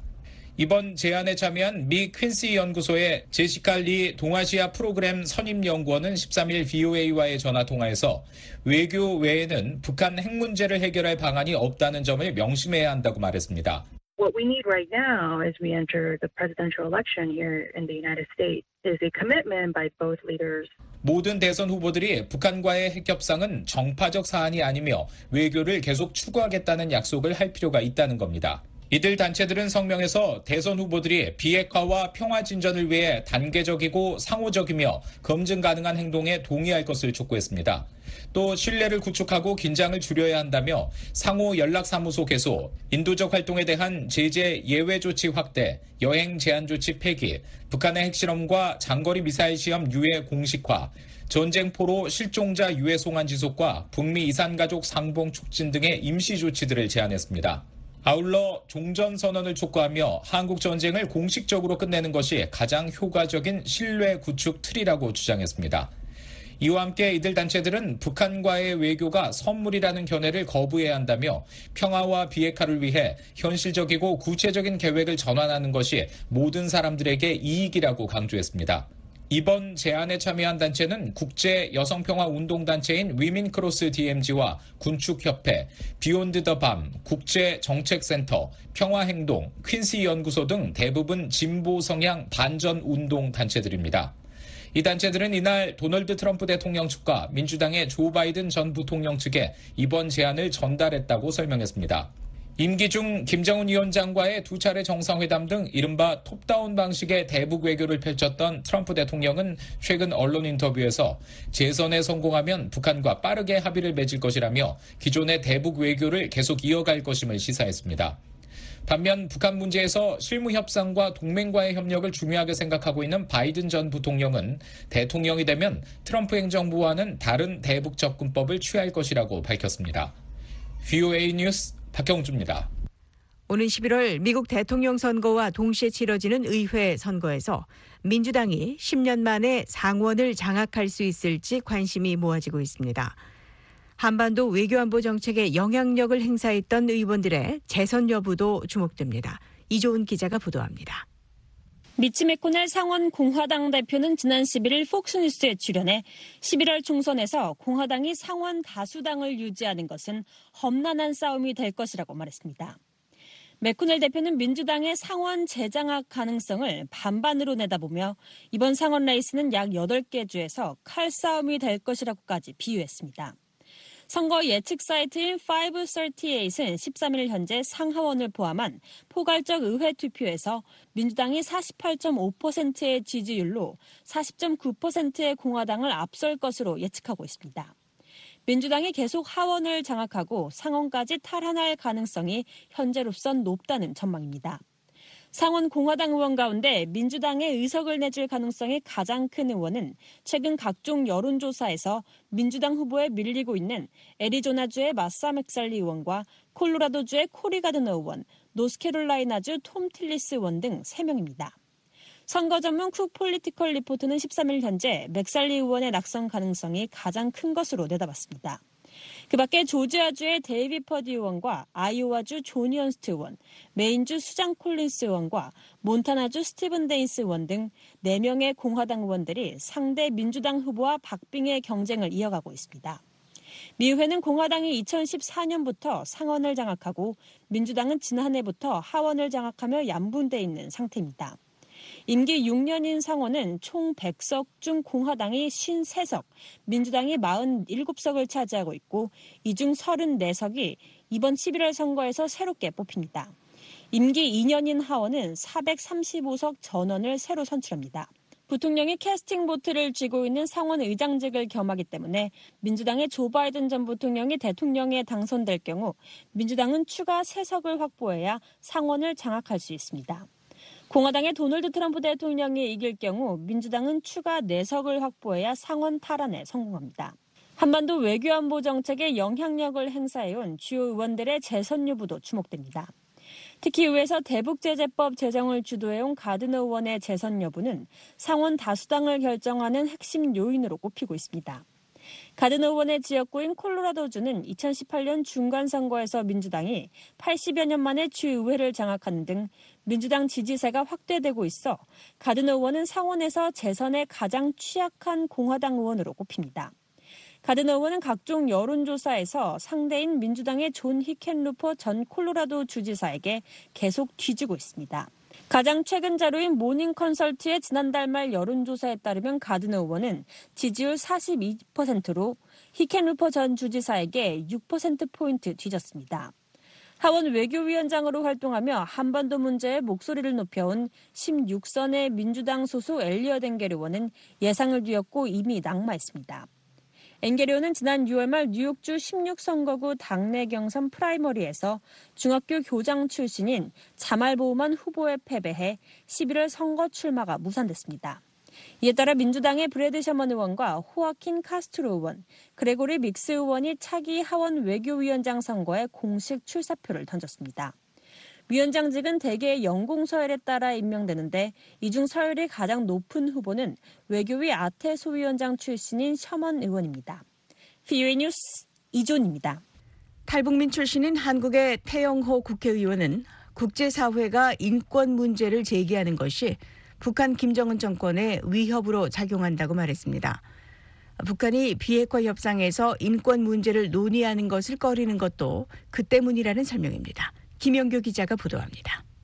이번 제안에 참여한 미 퀸시 연구소의 제시카 리 동아시아 프로그램 선임연구원은 13일 VOA와의 전화통화에서 외교 외에는 북한 핵 문제를 해결할 방안이 없다는 점을 명심해야 한다고 말했습니다. What we need right now as we enter the presidential election here in the United States is a commitment by both leaders. 모든 대선 후보들이 북한과의 핵 협상은 정파적 사안이 아니며 외교를 계속 추구하겠다는 약속을 할 필요가 있다는 겁니다. 이들 단체들은 성명에서 대선 후보들이 비핵화와 평화 진전을 위해 단계적이고 상호적이며 검증 가능한 행동에 동의할 것을 촉구했습니다. 또 신뢰를 구축하고 긴장을 줄여야 한다며 상호 연락사무소 개소, 인도적 활동에 대한 제재 예외 조치 확대, 여행 제한 조치 폐기, 북한의 핵실험과 장거리 미사일 시험 유예 공식화, 전쟁포로 실종자 유해 송환 지속과 북미 이산가족 상봉 촉진 등의 임시 조치들을 제안했습니다. 아울러 종전선언을 촉구하며 한국전쟁을 공식적으로 끝내는 것이 가장 효과적인 신뢰 구축 틀이라고 주장했습니다. 이와 함께 이들 단체들은 북한과의 외교가 선물이라는 견해를 거부해야 한다며 평화와 비핵화를 위해 현실적이고 구체적인 계획을 전환하는 것이 모든 사람들에게 이익이라고 강조했습니다. 이번 제안에 참여한 단체는 국제 여성평화운동단체인 위민크로스 DMZ와 군축협회, 비욘드 더 밤, 국제정책센터, 평화행동, 퀸시 연구소 등 대부분 진보 성향 반전운동 단체들입니다. 이 단체들은 이날 도널드 트럼프 대통령 측과 민주당의 조 바이든 전 부통령 측에 이번 제안을 전달했다고 설명했습니다. 임기 중 김정은 위원장과의 2차례 정상회담 등 이른바 톱다운 방식의 대북 외교를 펼쳤던 트럼프 대통령은 최근 언론 인터뷰에서 재선에 성공하면 북한과 빠르게 합의를 맺을 것이라며 기존의 대북 외교를 계속 이어갈 것임을 시사했습니다. 반면 북한 문제에서 실무 협상과 동맹과의 협력을 중요하게 생각하고 있는 바이든 전 부통령은 대통령이 되면 트럼프 행정부와는 다른 대북 접근법을 취할 것이라고 밝혔습니다. VOA 뉴스 박형주입니다. 오는 11월 미국 대통령 선거와 동시에 치러지는 의회 선거에서 민주당이 10년 만에 상원을 장악할 수 있을지 관심이 모아지고 있습니다. 한반도 외교안보 정책에 영향력을 행사했던 의원들의 재선 여부도 주목됩니다. 이조은 기자가 보도합니다. 미치 매코넬 상원 공화당 대표는 지난 11일 폭스뉴스에 출연해 11월 총선에서 공화당이 상원 다수당을 유지하는 것은 험난한 싸움이 될 것이라고 말했습니다. 매코넬 대표는 민주당의 상원 재장악 가능성을 반반으로 내다보며 이번 상원 레이스는 약 8개 주에서 칼싸움이 될 것이라고까지 비유했습니다. 선거 예측 사이트인 538은 13일 현재 상하원을 포함한 포괄적 의회 투표에서 민주당이 48.5%의 지지율로 40.9%의 공화당을 앞설 것으로 예측하고 있습니다. 민주당이 계속 하원을 장악하고 상원까지 탈환할 가능성이 현재로선 높다는 전망입니다. 상원 공화당 의원 가운데 민주당에 의석을 내줄 가능성이 가장 큰 의원은 최근 각종 여론조사에서 민주당 후보에 밀리고 있는 애리조나주의 마사 맥살리 의원과 콜로라도주의 코리 가드너 의원, 노스캐롤라이나주 톰 틸리스 의원 등 3명입니다. 선거 전문 쿡 폴리티컬 리포트는 13일 현재 맥살리 의원의 낙선 가능성이 가장 큰 것으로 내다봤습니다. 그 밖에 조지아주의 데이비 퍼디 의원과 아이오와주 존 헌스트 의원, 메인주 수장 콜린스 의원과 몬타나주 스티븐 데인스 의원 등 4명의 공화당 의원들이 상대 민주당 후보와 박빙의 경쟁을 이어가고 있습니다. 미 의회는 공화당이 2014년부터 상원을 장악하고 민주당은 지난해부터 하원을 장악하며 양분돼 있는 상태입니다. 임기 6년인 상원은 총 100석 중 공화당이 53석, 민주당이 47석을 차지하고 있고 이 중 34석이 이번 11월 선거에서 새롭게 뽑힙니다. 임기 2년인 하원은 435석 전원을 새로 선출합니다. 부통령이 캐스팅 보트를 쥐고 있는 상원 의장직을 겸하기 때문에 민주당의 조 바이든 전 부통령이 대통령에 당선될 경우 민주당은 추가 3석을 확보해야 상원을 장악할 수 있습니다. 공화당의 도널드 트럼프 대통령이 이길 경우 민주당은 추가 4석을 확보해야 상원 탈환에 성공합니다. 한반도 외교안보 정책에 영향력을 행사해온 주요 의원들의 재선 여부도 주목됩니다. 특히 의회에서 대북제재법 제정을 주도해온 가드너 의원의 재선 여부는 상원 다수당을 결정하는 핵심 요인으로 꼽히고 있습니다. 가드너 의원의 지역구인 콜로라도주는 2018년 중간선거에서 민주당이 80여 년 만에 주의회를 장악하는 등 민주당 지지세가 확대되고 있어 가드너 의원은 상원에서 재선에 가장 취약한 공화당 의원으로 꼽힙니다. 가드너 의원은 각종 여론조사에서 상대인 민주당의 존 히켄루퍼 전 콜로라도 주지사에게 계속 뒤지고 있습니다. 가장 최근 자료인 모닝 컨설트의 지난달 말 여론조사에 따르면 가드너 의원은 지지율 42%로 히켄루퍼 전 주지사에게 6%포인트 뒤졌습니다. 하원 외교위원장으로 활동하며 한반도 문제에 목소리를 높여온 16선의 민주당 소속 엘리엇 엥겔 의원은 예상을 뒤엎고 이미 낙마했습니다. 엥겔 의원은 지난 6월 말 뉴욕주 16선거구 당내 경선 프라이머리에서 중학교 교장 출신인 자말 보우만 후보에 패배해 11월 선거 출마가 무산됐습니다. 이에 따라 민주당의 브래드 셔먼 의원과 호아킨 카스트로 의원, 그레고리 믹스 의원이 차기 하원 외교위원장 선거에 공식 출사표를 던졌습니다. 위원장직은 대개 연공 서열에 따라 임명되는데 이 중 서열이 가장 높은 후보는 외교위 아태 소위원장 출신인 셔먼 의원입니다. VOA 뉴스 이존입니다. 탈북민 출신인 한국의 태영호 국회의원은 국제사회가 인권 문제를 제기하는 것이 북한 김정은 정권의 위협으로 작용한다고 말했습니다. 북한이 비핵화 협상에서 인권 문제를 논의하는 것을 꺼리는 것도 그 때문이라는 설명입니다. 김영교 기자가 보도합니다.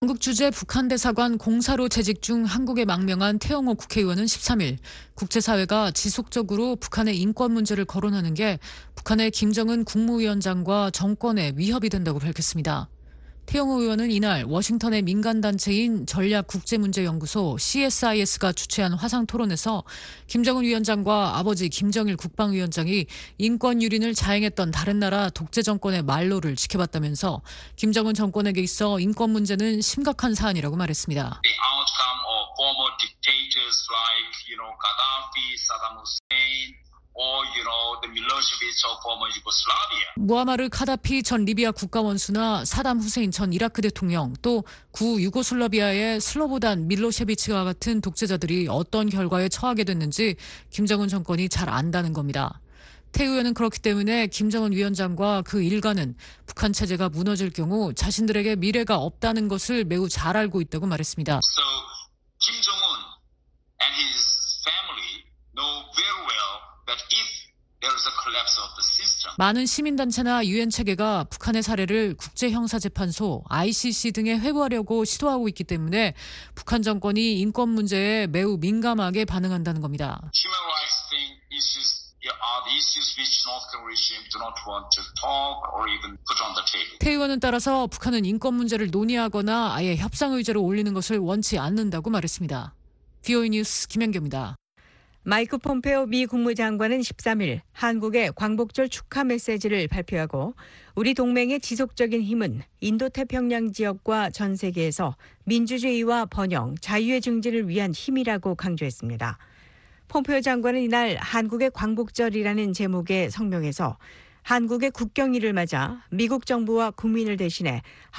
한국 주재 북한 대사관 공사로 재직 중 한국에 망명한 태영호 국회의원은 13일 국제사회가 지속적으로 북한의 인권 문제를 거론하는 게 북한의 김정은 국무위원장과 정권에 위협이 된다고 밝혔습니다. 태영호 의원은 이날 워싱턴의 민간단체인 전략국제문제연구소 CSIS가 주최한 화상토론에서 김정은 위원장과 아버지 김정일 국방위원장이 인권 유린을 자행했던 다른 나라 독재 정권의 말로를 지켜봤다면서 김정은 정권에게 있어 인권 문제는 심각한 사안이라고 말했습니다. The outcome of former dictators like, Gaddafi, Saddam Hussein, or, the Milosevic of former Yugoslavia. 무아마르 카다피 전 리비아 국가원수나 사담 후세인 전 이라크 대통령 또 구 유고슬라비아의 슬로보단 밀로셰비치와 같은 독재자들이 어떤 결과에 처하게 됐는지 김정은 정권이 잘 안다는 겁니다. 태 의원은 그렇기 때문에 김정은 위원장과 그 일가는 북한 체제가 무너질 경우 자신들에게 미래가 없다는 것을 매우 잘 알고 있다고 말했습니다. So, Kim Jong-un and his family know very well that if there is a collapse of the system. 많은 시민단체나 유엔 체계가 북한의 사례를 국제형사재판소, ICC 등에 회부하려고 시도하고 있기 때문에 북한 정권이 인권 문제에 매우 민감하게 반응한다는 겁니다. Human rights issues are the issues which North Korean regime do not want to talk or even put on the table. 태 의원은 따라서 북한은 인권 문제를 논의하거나 아예 협상 의제로 올리는 것을 원치 않는다고 말했습니다. VOA 뉴스 김현경입니다. 마이크 폼페오 미 국무장관은 13일 한국의 광복절 축하 메시지를 발표하고 우리 동맹의 지속적인 힘은 인도태평양 지역과 전 세계에서 민주주의와 번영, 자유의 증진을 위한 힘이라고 강조했습니다. 폼페오 장관은 이날 한국의 광복절이라는 제목의 성명에서 한국의 국경일을 맞아 미국 정부와 국민을 대신해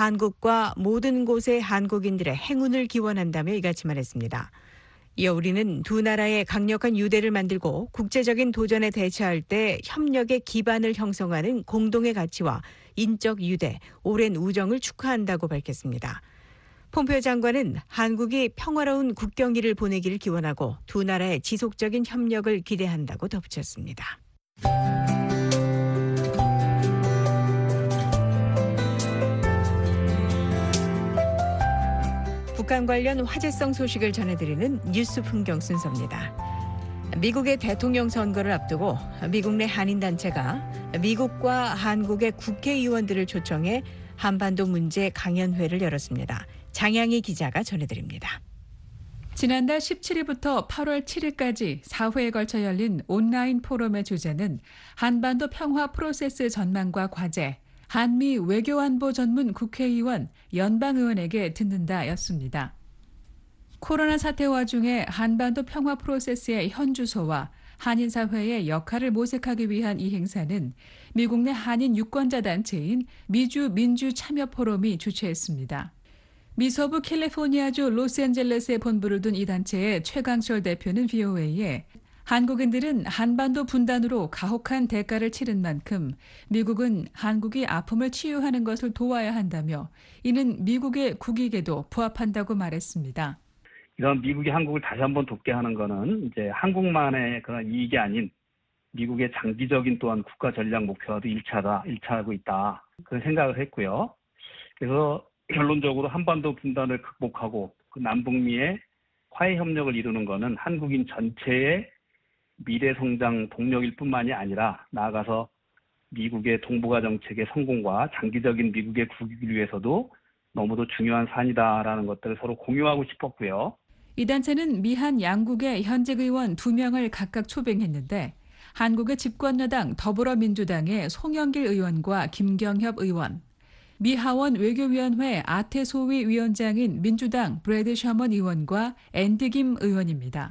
한국과 모든 곳의 한국인들의 행운을 기원한다며 이같이 말했습니다. 이어 우리는 두 나라의 강력한 유대를 만들고 국제적인 도전에 대처할 때 협력의 기반을 형성하는 공동의 가치와 인적 유대, 오랜 우정을 축하한다고 밝혔습니다. 폼페오 장관은 한국이 평화로운 국경일을 보내기를 기원하고 두 나라의 지속적인 협력을 기대한다고 덧붙였습니다. 북한 관련 화제성 소식을 전해드리는 뉴스 풍경 순서입니다. 미국의 대통령 선거를 앞두고 미국 내 한인단체가 미국과 한국의 국회의원들을 초청해 한반도 문제 강연회를 열었습니다. 장양희 기자가 전해드립니다. 지난달 17일부터 8월 7일까지 4회에 걸쳐 열린 온라인 포럼의 주제는 한반도 평화 프로세스 전망과 과제, 한미 외교안보 전문 국회의원, 연방의원에게 듣는다였습니다. 코로나 사태 와중에 한반도 평화 프로세스의 현주소와 한인사회의 역할을 모색하기 위한 이 행사는 미국 내 한인 유권자 단체인 미주 민주 참여 포럼이 주최했습니다. 미서부 캘리포니아주 로스앤젤레스에 본부를 둔 이 단체의 최강철 대표는 VOA에 한국인들은 한반도 분단으로 가혹한 대가를 치른 만큼 미국은 한국이 아픔을 치유하는 것을 도와야 한다며 이는 미국의 국익에도 부합한다고 말했습니다. 이런 미국이 한국을 다시 한번 돕게 하는 것은 이제 한국만의 그런 이익이 아닌 미국의 장기적인 또한 국가 전략 목표와도 일치하고 있다. 그런 생각을 했고요. 그래서 결론적으로 한반도 분단을 극복하고 그 남북미의 화해 협력을 이루는 것은 한국인 전체의 미래 성장 동력일 뿐만이 아니라 나아가서 미국의 동북아 정책의 성공과 장기적인 미국의 국익을 위해서도 너무도 중요한 사안이다라는 것들을 서로 공유하고 싶었고요. 이 단체는 미한 양국의 현직 의원 2명을 각각 초빙했는데 한국의 집권여당 더불어민주당의 송영길 의원과 김경협 의원, 미 하원 외교위원회 아태소위 위원장인 민주당 브래드 셔먼 의원과 앤디 김 의원입니다.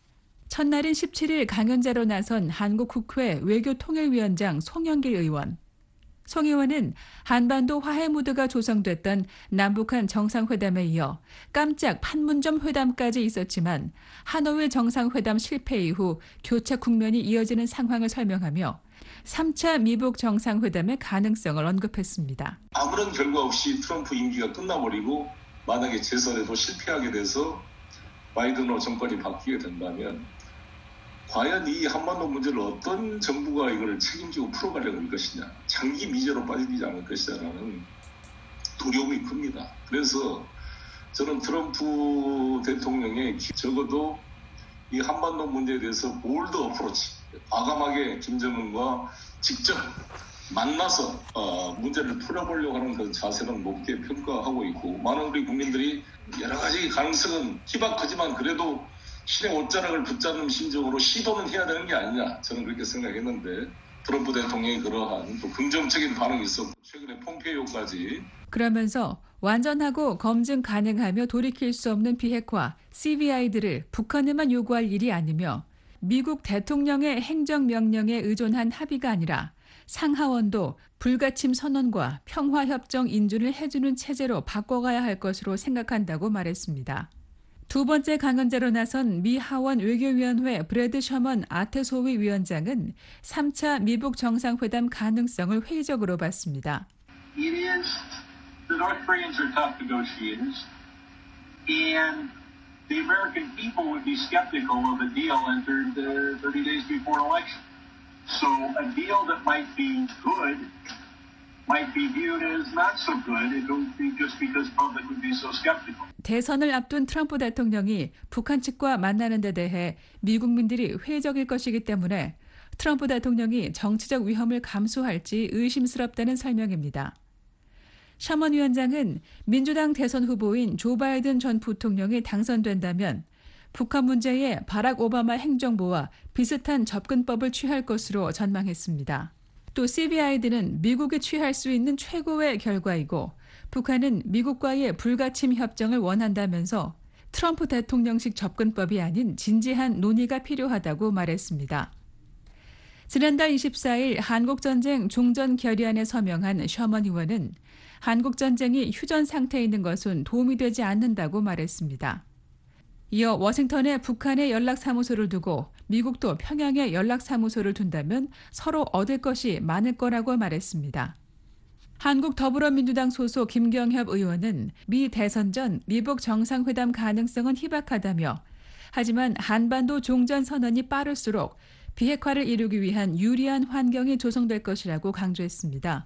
첫날인 17일 강연자로 나선 한국국회 외교통일위원장 송영길 의원. 송 의원은 한반도 화해 무드가 조성됐던 남북한 정상회담에 이어 깜짝 판문점 회담까지 있었지만 하노이 정상회담 실패 이후 교차 국면이 이어지는 상황을 설명하며 3차 미북 정상회담의 가능성을 언급했습니다. 아무런 결과 없이 트럼프 임기가 끝나버리고 만약에 재선에도 실패하게 돼서 바이든 정권이 바뀌게 된다면 과연 이 한반도 문제를 어떤 정부가 이걸 책임지고 풀어가려고 할 것이냐, 장기 미제로 빠지지 않을 것이냐라는 두려움이 큽니다. 그래서 저는 트럼프 대통령의 적어도 이 한반도 문제에 대해서 볼드 어프로치, 과감하게 김정은과 직접 만나서 문제를 풀어보려고 하는 그 자세는 높게 평가하고 있고, 많은 우리 국민들이 여러 가지 가능성은 희박하지만 그래도 신의 옷자락을 붙잡는 심정으로 시도는 해야 되는 게 아니냐, 저는 그렇게 생각했는데 트럼프 대통령이 그러한 또 긍정적인 반응이 있었고, 최근에 폼페이오까지. 그러면서 완전하고 검증 가능하며 돌이킬 수 없는 비핵화 CVI들을 북한에만 요구할 일이 아니며 미국 대통령의 행정명령에 의존한 합의가 아니라 상하원도 불가침 선언과 평화협정 인준을 해주는 체제로 바꿔가야 할 것으로 생각한다고 말했습니다. 두 번째 강연자로 나선 미 하원 외교위원회 브래드 셔먼 아테소위 위원장은 3차 미북 정상회담 가능성을 회의적으로 봤습니다. It is the North Koreans are tough negotiators, and the American people would be skeptical of a deal entered 30 days before an election. So a deal that might be good might be viewed as not so good. It would be just because the public would be so skeptical. 대선을 앞둔 트럼프 대통령이 북한 측과 만나는 데 대해 미국민들이 회의적일 것이기 때문에 트럼프 대통령이 정치적 위험을 감수할지 의심스럽다는 설명입니다. 셔먼 위원장은 민주당 대선 후보인 조 바이든 전 부통령이 당선된다면 북한 문제에 바락 오바마 행정부와 비슷한 접근법을 취할 것으로 전망했습니다. 또 CVI들은 미국이 취할 수 있는 최고의 결과이고 북한은 미국과의 불가침 협정을 원한다면서 트럼프 대통령식 접근법이 아닌 진지한 논의가 필요하다고 말했습니다. 지난달 24일 한국전쟁 종전 결의안에 서명한 셔먼 의원은 한국전쟁이 휴전 상태에 있는 것은 도움이 되지 않는다고 말했습니다. 이어 워싱턴에 북한의 연락사무소를 두고 미국도 평양에 연락사무소를 둔다면 서로 얻을 것이 많을 거라고 말했습니다. 한국 더불어민주당 소속 김경협 의원은 미 대선 전 미북 정상회담 가능성은 희박하다며 하지만 한반도 종전선언이 빠를수록 비핵화를 이루기 위한 유리한 환경이 조성될 것이라고 강조했습니다.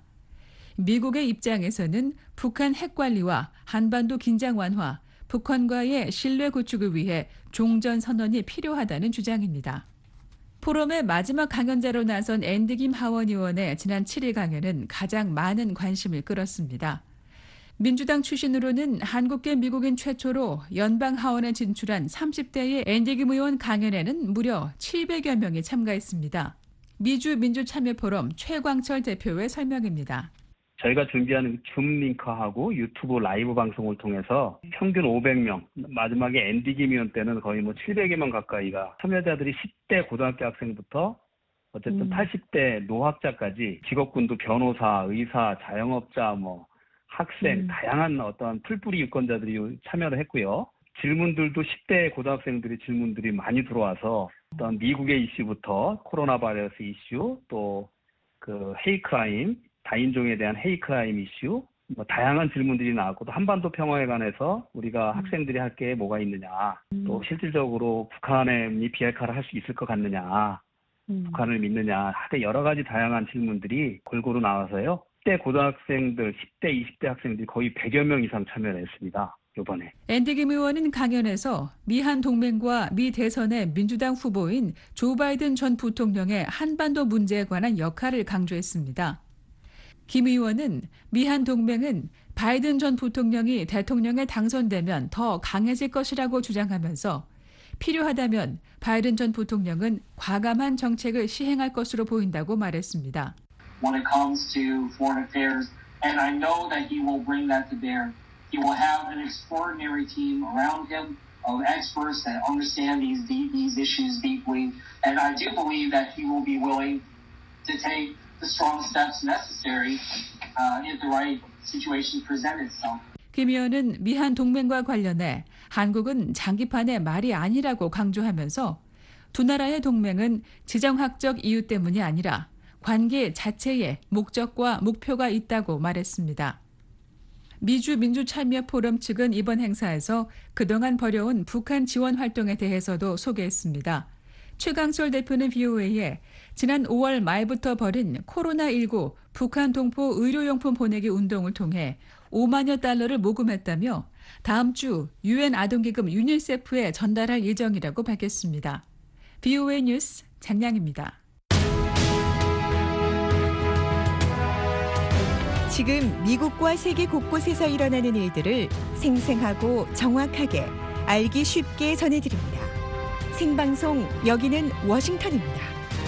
미국의 입장에서는 북한 핵관리와 한반도 긴장 완화, 북한과의 신뢰 구축을 위해 종전선언이 필요하다는 주장입니다. 포럼의 마지막 강연자로 나선 앤디 김 하원 의원의 지난 7일 강연은 가장 많은 관심을 끌었습니다. 민주당 출신으로는 한국계 미국인 최초로 연방 하원에 진출한 30대의 앤디 김 의원 강연에는 무려 700여 명이 참가했습니다. 미주 민주참여포럼 최광철 대표의 설명입니다. 저희가 준비하는 줌 링크하고 유튜브 라이브 방송을 통해서 평균 500명, 마지막에 앤디 김 의원 때는 거의 700여 명 가까이가 참여자들이 10대 고등학교 학생부터 어쨌든 80대 노학자까지 직업군도 변호사, 의사, 자영업자, 학생, 다양한 어떤 풀뿌리 유권자들이 참여를 했고요. 질문들도 10대 고등학생들의 질문들이 많이 들어와서 어떤 미국의 이슈부터 코로나 바이러스 이슈, 또 그 헤이크라임, 다인종에 대한 헤이크라임 이슈, 다양한 질문들이 나왔고, 또 한반도 평화에 관해서 우리가 학생들이 할 게 뭐가 있느냐, 또 실질적으로 북한이 비핵화를 할 수 있을 것 같느냐, 북한을 믿느냐, 하여튼 여러 가지 다양한 질문들이 골고루 나와서요. 10대 고등학생들, 10대, 20대 학생들이 거의 100여 명 이상 참여를 했습니다. 이번에. 앤디 김 의원은 강연에서 미한 동맹과 미 대선의 민주당 후보인 조 바이든 전 부통령의 한반도 문제에 관한 역할을 강조했습니다. 김 의원은 미한 동맹은 바이든 전 부통령이 대통령에 당선되면 더 강해질 것이라고 주장하면서 필요하다면 바이든 전 부통령은 과감한 정책을 시행할 것으로 보인다고 말했습니다. When it comes to foreign affairs, and I know that he will bring that to bear. He will have an extraordinary team around him of experts that understand these issues deeply, and I do believe that he will be willing to take the strong steps necessary if the right situation presents itself. 김 의원은 미한 동맹과 관련해 한국은 장기판의 말이 아니라고 강조하면서 두 나라의 동맹은 지정학적 이유 때문이 아니라 관계 자체에 목적과 목표가 있다고 말했습니다. 미주 민주참여포럼 측은 이번 행사에서 그동안 벌여온 북한 지원 활동에 대해서도 소개했습니다. 최강철 대표는 VOA에 지난 5월 말부터 벌인 코로나19 북한 동포 의료용품 보내기 운동을 통해 5만여 달러를 모금했다며 다음 주 유엔 아동기금 유니세프에 전달할 예정이라고 밝혔습니다. VOA 뉴스 장량입니다. 지금 미국과 세계 곳곳에서 일어나는 일들을 생생하고 정확하게 알기 쉽게 전해드립니다. 생방송 여기는 워싱턴입니다.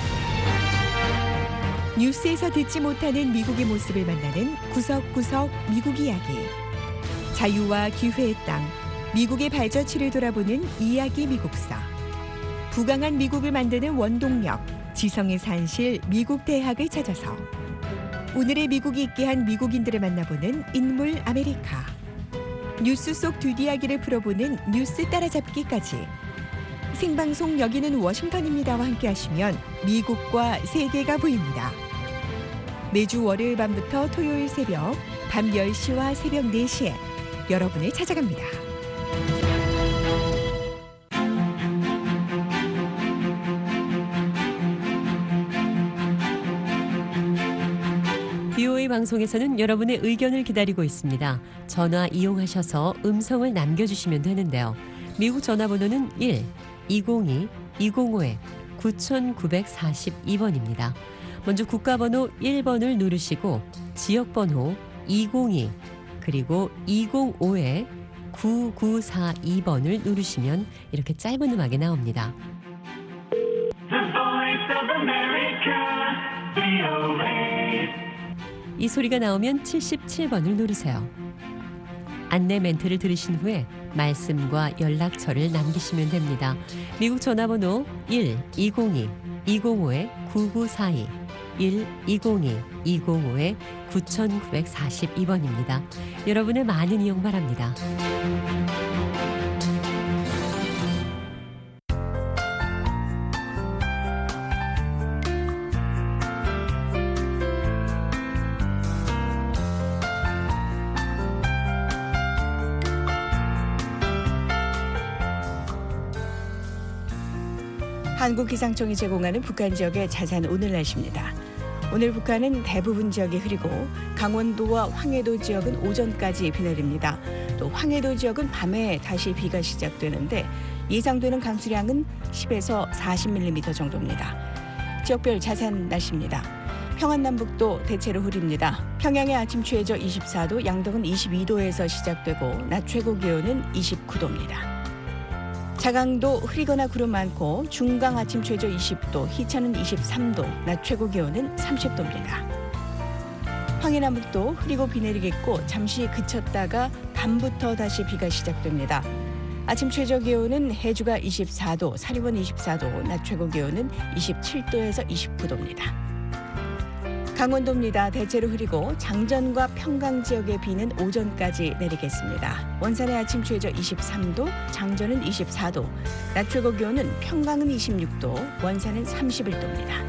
뉴스에서 듣지 못하는 미국의 모습을 만나는 구석구석 미국 이야기. 자유와 기회의 땅, 미국의 발자취를 돌아보는 이야기 미국사. 부강한 미국을 만드는 원동력, 지성의 산실 미국 대학을 찾아서 오늘의 미국이 있게 한 미국인들을 만나보는 인물 아메리카. 뉴스 속 뒷이야기를 풀어보는 뉴스 따라잡기까지. 생방송 여기는 워싱턴입니다와 함께하시면 미국과 세계가 보입니다. 매주 월요일 밤부터 토요일 새벽 밤 10시와 새벽 4시에 여러분을 찾아갑니다. VOA 방송에서는 여러분의 의견을 기다리고 있습니다. 전화 이용하셔서 음성을 남겨주시면 되는데요. 미국 전화번호는 1-202-205-9942번입니다. 먼저 국가번호 1번을 누르시고 지역번호 202 그리고 205-9942번을 누르시면 이렇게 짧은 음악이 나옵니다. 이 소리가 나오면 77번을 누르세요. 안내 멘트를 들으신 후에 말씀과 연락처를 남기시면 됩니다. 미국 전화번호 1-202-205-9942 1-202-205-9942번입니다. 여러분의 많은 이용 바랍니다. 한국기상청이 제공하는 북한 지역의 자세한 오늘 날씨입니다. 오늘 북한은 대부분 지역이 흐리고 강원도와 황해도 지역은 오전까지 비 내립니다. 또 황해도 지역은 밤에 다시 비가 시작되는데 예상되는 강수량은 10에서 40mm 정도입니다. 지역별 자세한 날씨입니다. 평안남북도 대체로 흐립니다. 평양의 아침 최저 24도, 양덕은 22도에서 시작되고 낮 최고 기온은 29도입니다. 자강도 흐리거나 구름 많고 중강 아침 최저 20도, 희천은 23도, 낮 최고 기온은 30도입니다. 황해남북도 흐리고 비 내리겠고 잠시 그쳤다가 밤부터 다시 비가 시작됩니다. 아침 최저 기온은 해주가 24도, 사리원 24도, 낮 최고 기온은 27도에서 29도입니다. 강원도입니다. 대체로 흐리고 장전과 평강 지역의 비는 오전까지 내리겠습니다. 원산의 아침 최저 23도, 장전은 24도, 낮 최고 기온은 평강은 26도, 원산은 31도입니다.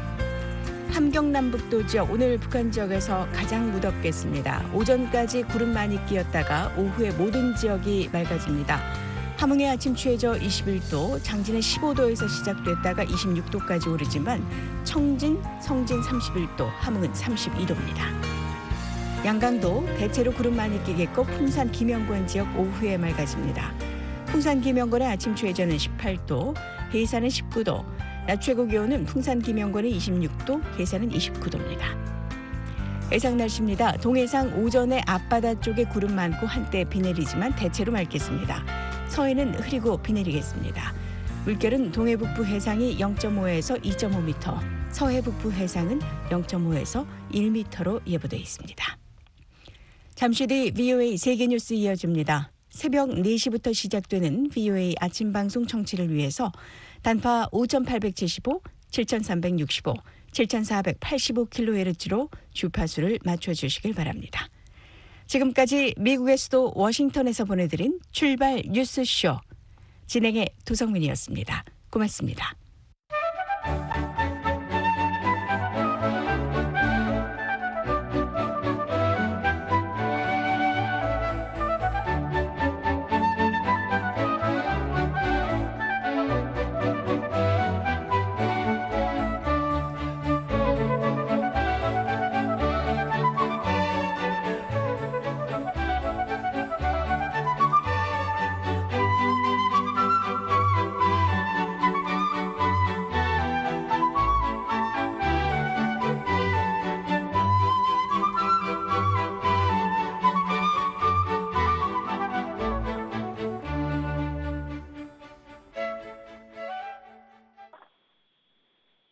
함경남북도 지역, 오늘 북한 지역에서 가장 무덥겠습니다. 오전까지 구름 많이 끼었다가 오후에 모든 지역이 맑아집니다. 함흥의 아침 최저 21도, 장진은 15도에서 시작됐다가 26도까지 오르지만 청진, 성진 31도, 함흥은 32도입니다. 양강도 대체로 구름 많이 끼겠고 풍산 김영권 지역 오후에 맑아집니다. 풍산 김영권의 아침 최저는 18도, 해산은 19도, 낮 최고 기온은 풍산 김영권은 26도, 해산은 29도입니다. 해상 날씨입니다. 동해상 오전에 앞바다 쪽에 구름 많고 한때 비 내리지만 대체로 맑겠습니다. 서해는 흐리고 비 내리겠습니다. 물결은 동해 북부 해상이 0.5에서 2.5m, 서해 북부 해상은 0.5에서 1m로 예보돼 있습니다. 잠시 뒤 VOA 세계뉴스 이어집니다. 새벽 4시부터 시작되는 VOA 아침 방송 청취를 위해서 단파 5,875, 7,365, 7,485kHz로 주파수를 맞춰주시길 바랍니다. 지금까지 미국의 수도 워싱턴에서 보내드린 출발 뉴스쇼 진행의 도성민이었습니다. 고맙습니다.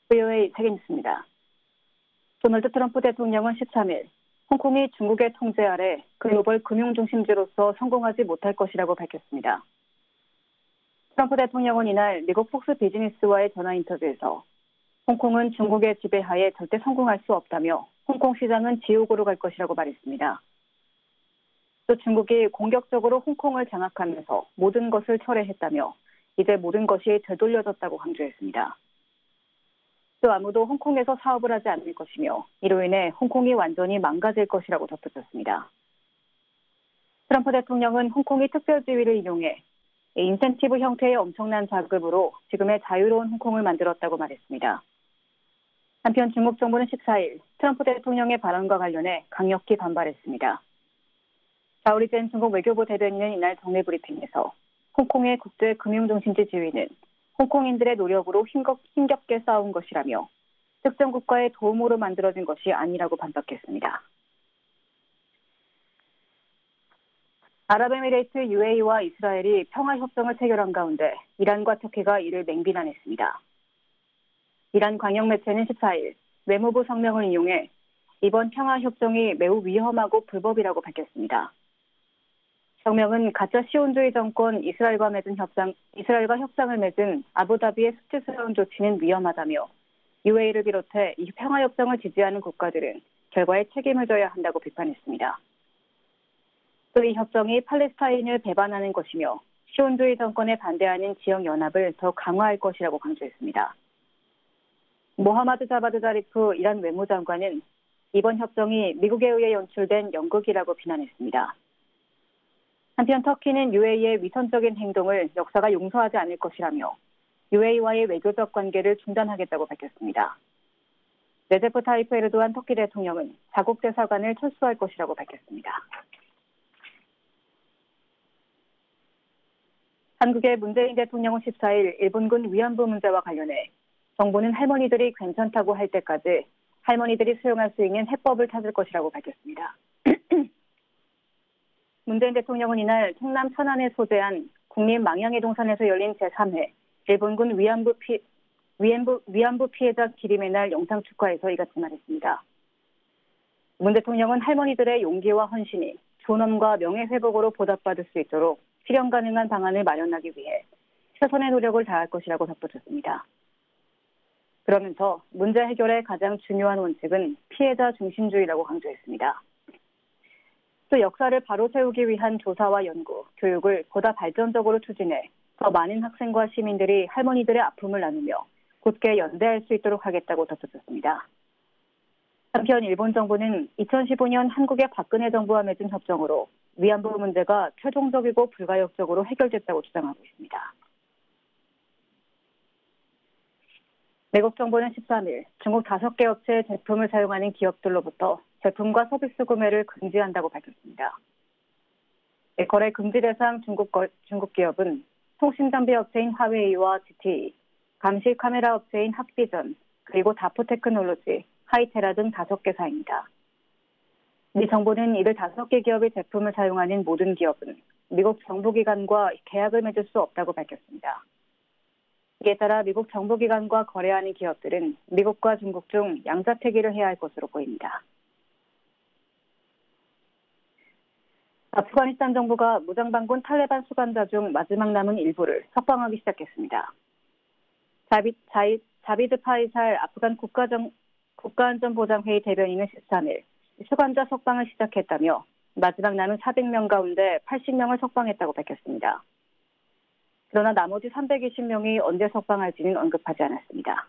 VOA 세계뉴스입니다. 도널드 트럼프 대통령은 13일 홍콩이 중국의 통제 아래 글로벌 금융중심지로서 성공하지 못할 것이라고 밝혔습니다. 트럼프 대통령은 이날 미국 폭스 비즈니스와의 전화 인터뷰에서 홍콩은 중국의 지배하에 절대 성공할 수 없다며 홍콩 시장은 지옥으로 갈 것이라고 말했습니다. 또 중국이 공격적으로 홍콩을 장악하면서 모든 것을 철회했다며 이제 모든 것이 되돌려졌다고 강조했습니다. 또 아무도 홍콩에서 사업을 하지 않을 것이며 이로 인해 홍콩이 완전히 망가질 것이라고 덧붙였습니다. 트럼프 대통령은 홍콩이 특별지위를 이용해 인센티브 형태의 엄청난 자금으로 지금의 자유로운 홍콩을 만들었다고 말했습니다. 한편 중국 정부는 14일 트럼프 대통령의 발언과 관련해 강력히 반발했습니다. 자오리젠 중국 외교부 대변인은 이날 정례 브리핑에서 홍콩의 국제 금융중심지 지위는 홍콩인들의 노력으로 힘겹게 쌓은 것이라며 특정 국가의 도움으로 만들어진 것이 아니라고 반박했습니다. 아랍에미레이트 UAE와 이스라엘이 평화협정을 체결한 가운데 이란과 터키가 이를 맹비난했습니다. 이란 관영 매체는 14일 외무부 성명을 인용해 이번 평화협정이 매우 위험하고 불법이라고 밝혔습니다. 성명은 가짜 시온주의 정권 이스라엘과 협상을 맺은 아부다비의 수치스러운 조치는 위험하다며 UAE를 비롯해 이 평화협정을 지지하는 국가들은 결과에 책임을 져야 한다고 비판했습니다. 또 이 협정이 팔레스타인을 배반하는 것이며 시온주의 정권에 반대하는 지역 연합을 더 강화할 것이라고 강조했습니다. 모하마드 자바드 자리프 이란 외무장관은 이번 협정이 미국에 의해 연출된 연극이라고 비난했습니다. 한편 터키는 UAE의 위선적인 행동을 역사가 용서하지 않을 것이라며 UAE와의 외교적 관계를 중단하겠다고 밝혔습니다. 레제프 타이프 에르도안 터키 대통령은 자국 대사관을 철수할 것이라고 밝혔습니다. 한국의 문재인 대통령은 14일 일본군 위안부 문제와 관련해 정부는 할머니들이 괜찮다고 할 때까지 할머니들이 수용할 수 있는 해법을 찾을 것이라고 밝혔습니다. 문재인 대통령은 이날 충남 천안에 소재한 국립 망향의 동산에서 열린 제3회 일본군 위안부 피해자 기림의 날 영상 축하에서 이같이 말했습니다. 문 대통령은 할머니들의 용기와 헌신이 존엄과 명예회복으로 보답받을 수 있도록 실현 가능한 방안을 마련하기 위해 최선의 노력을 다할 것이라고 덧붙였습니다. 그러면서 문제 해결의 가장 중요한 원칙은 피해자 중심주의라고 강조했습니다. 또 역사를 바로 세우기 위한 조사와 연구, 교육을 보다 발전적으로 추진해 더 많은 학생과 시민들이 할머니들의 아픔을 나누며 곧게 연대할 수 있도록 하겠다고 덧붙였습니다. 한편 일본 정부는 2015년 한국의 박근혜 정부와 맺은 협정으로 위안부 문제가 최종적이고 불가역적으로 해결됐다고 주장하고 있습니다. 미국 정부는 13일 중국 5개 업체의 제품을 사용하는 기업들로부터 제품과 서비스 구매를 금지한다고 밝혔습니다. 거래 금지 대상 중국 기업은 통신장비 업체인 화웨이와 GTE, 감시 카메라 업체인 학비전, 그리고 다포테크놀로지, 하이테라 등 5개사입니다. 미 정부는 이들 5개 기업의 제품을 사용하는 모든 기업은 미국 정부기관과 계약을 맺을 수 없다고 밝혔습니다. 이에 따라 미국 정부기관과 거래하는 기업들은 미국과 중국 중 양자택일을 해야 할 것으로 보입니다. 아프가니스탄 정부가 무장반군 탈레반 수감자 중 마지막 남은 일부를 석방하기 시작했습니다. 자비드 파이살 아프간 국가안전보장회의 대변인은 13일 수감자 석방을 시작했다며 마지막 남은 400명 가운데 80명을 석방했다고 밝혔습니다. 그러나 나머지 320명이 언제 석방할지는 언급하지 않았습니다.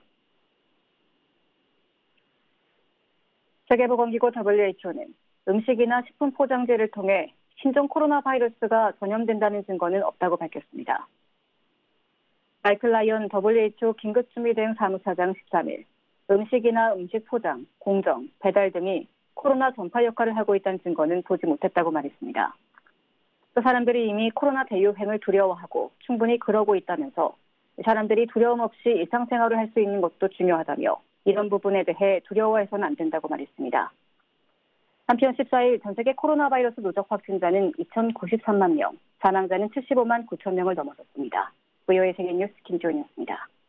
세계보건기구 WHO는 음식이나 식품 포장재를 통해 신종 코로나 바이러스가 전염된다는 증거는 없다고 밝혔습니다. 마이클 라이언 WHO 긴급준비 대응 사무차장 13일 음식이나 음식 포장, 공정, 배달 등이 코로나 전파 역할을 하고 있다는 증거는 보지 못했다고 말했습니다. 또 사람들이 이미 코로나 대유행을 두려워하고 충분히 그러고 있다면서 사람들이 두려움 없이 일상생활을 할 수 있는 것도 중요하다며 이런 부분에 대해 두려워해서는 안 된다고 말했습니다. 한편 14일 전 세계 코로나 바이러스 누적 확진자는 2,093만 명, 사망자는 75만 9천 명을 넘어섰습니다. VOA 세계뉴스 김지원이었습니다.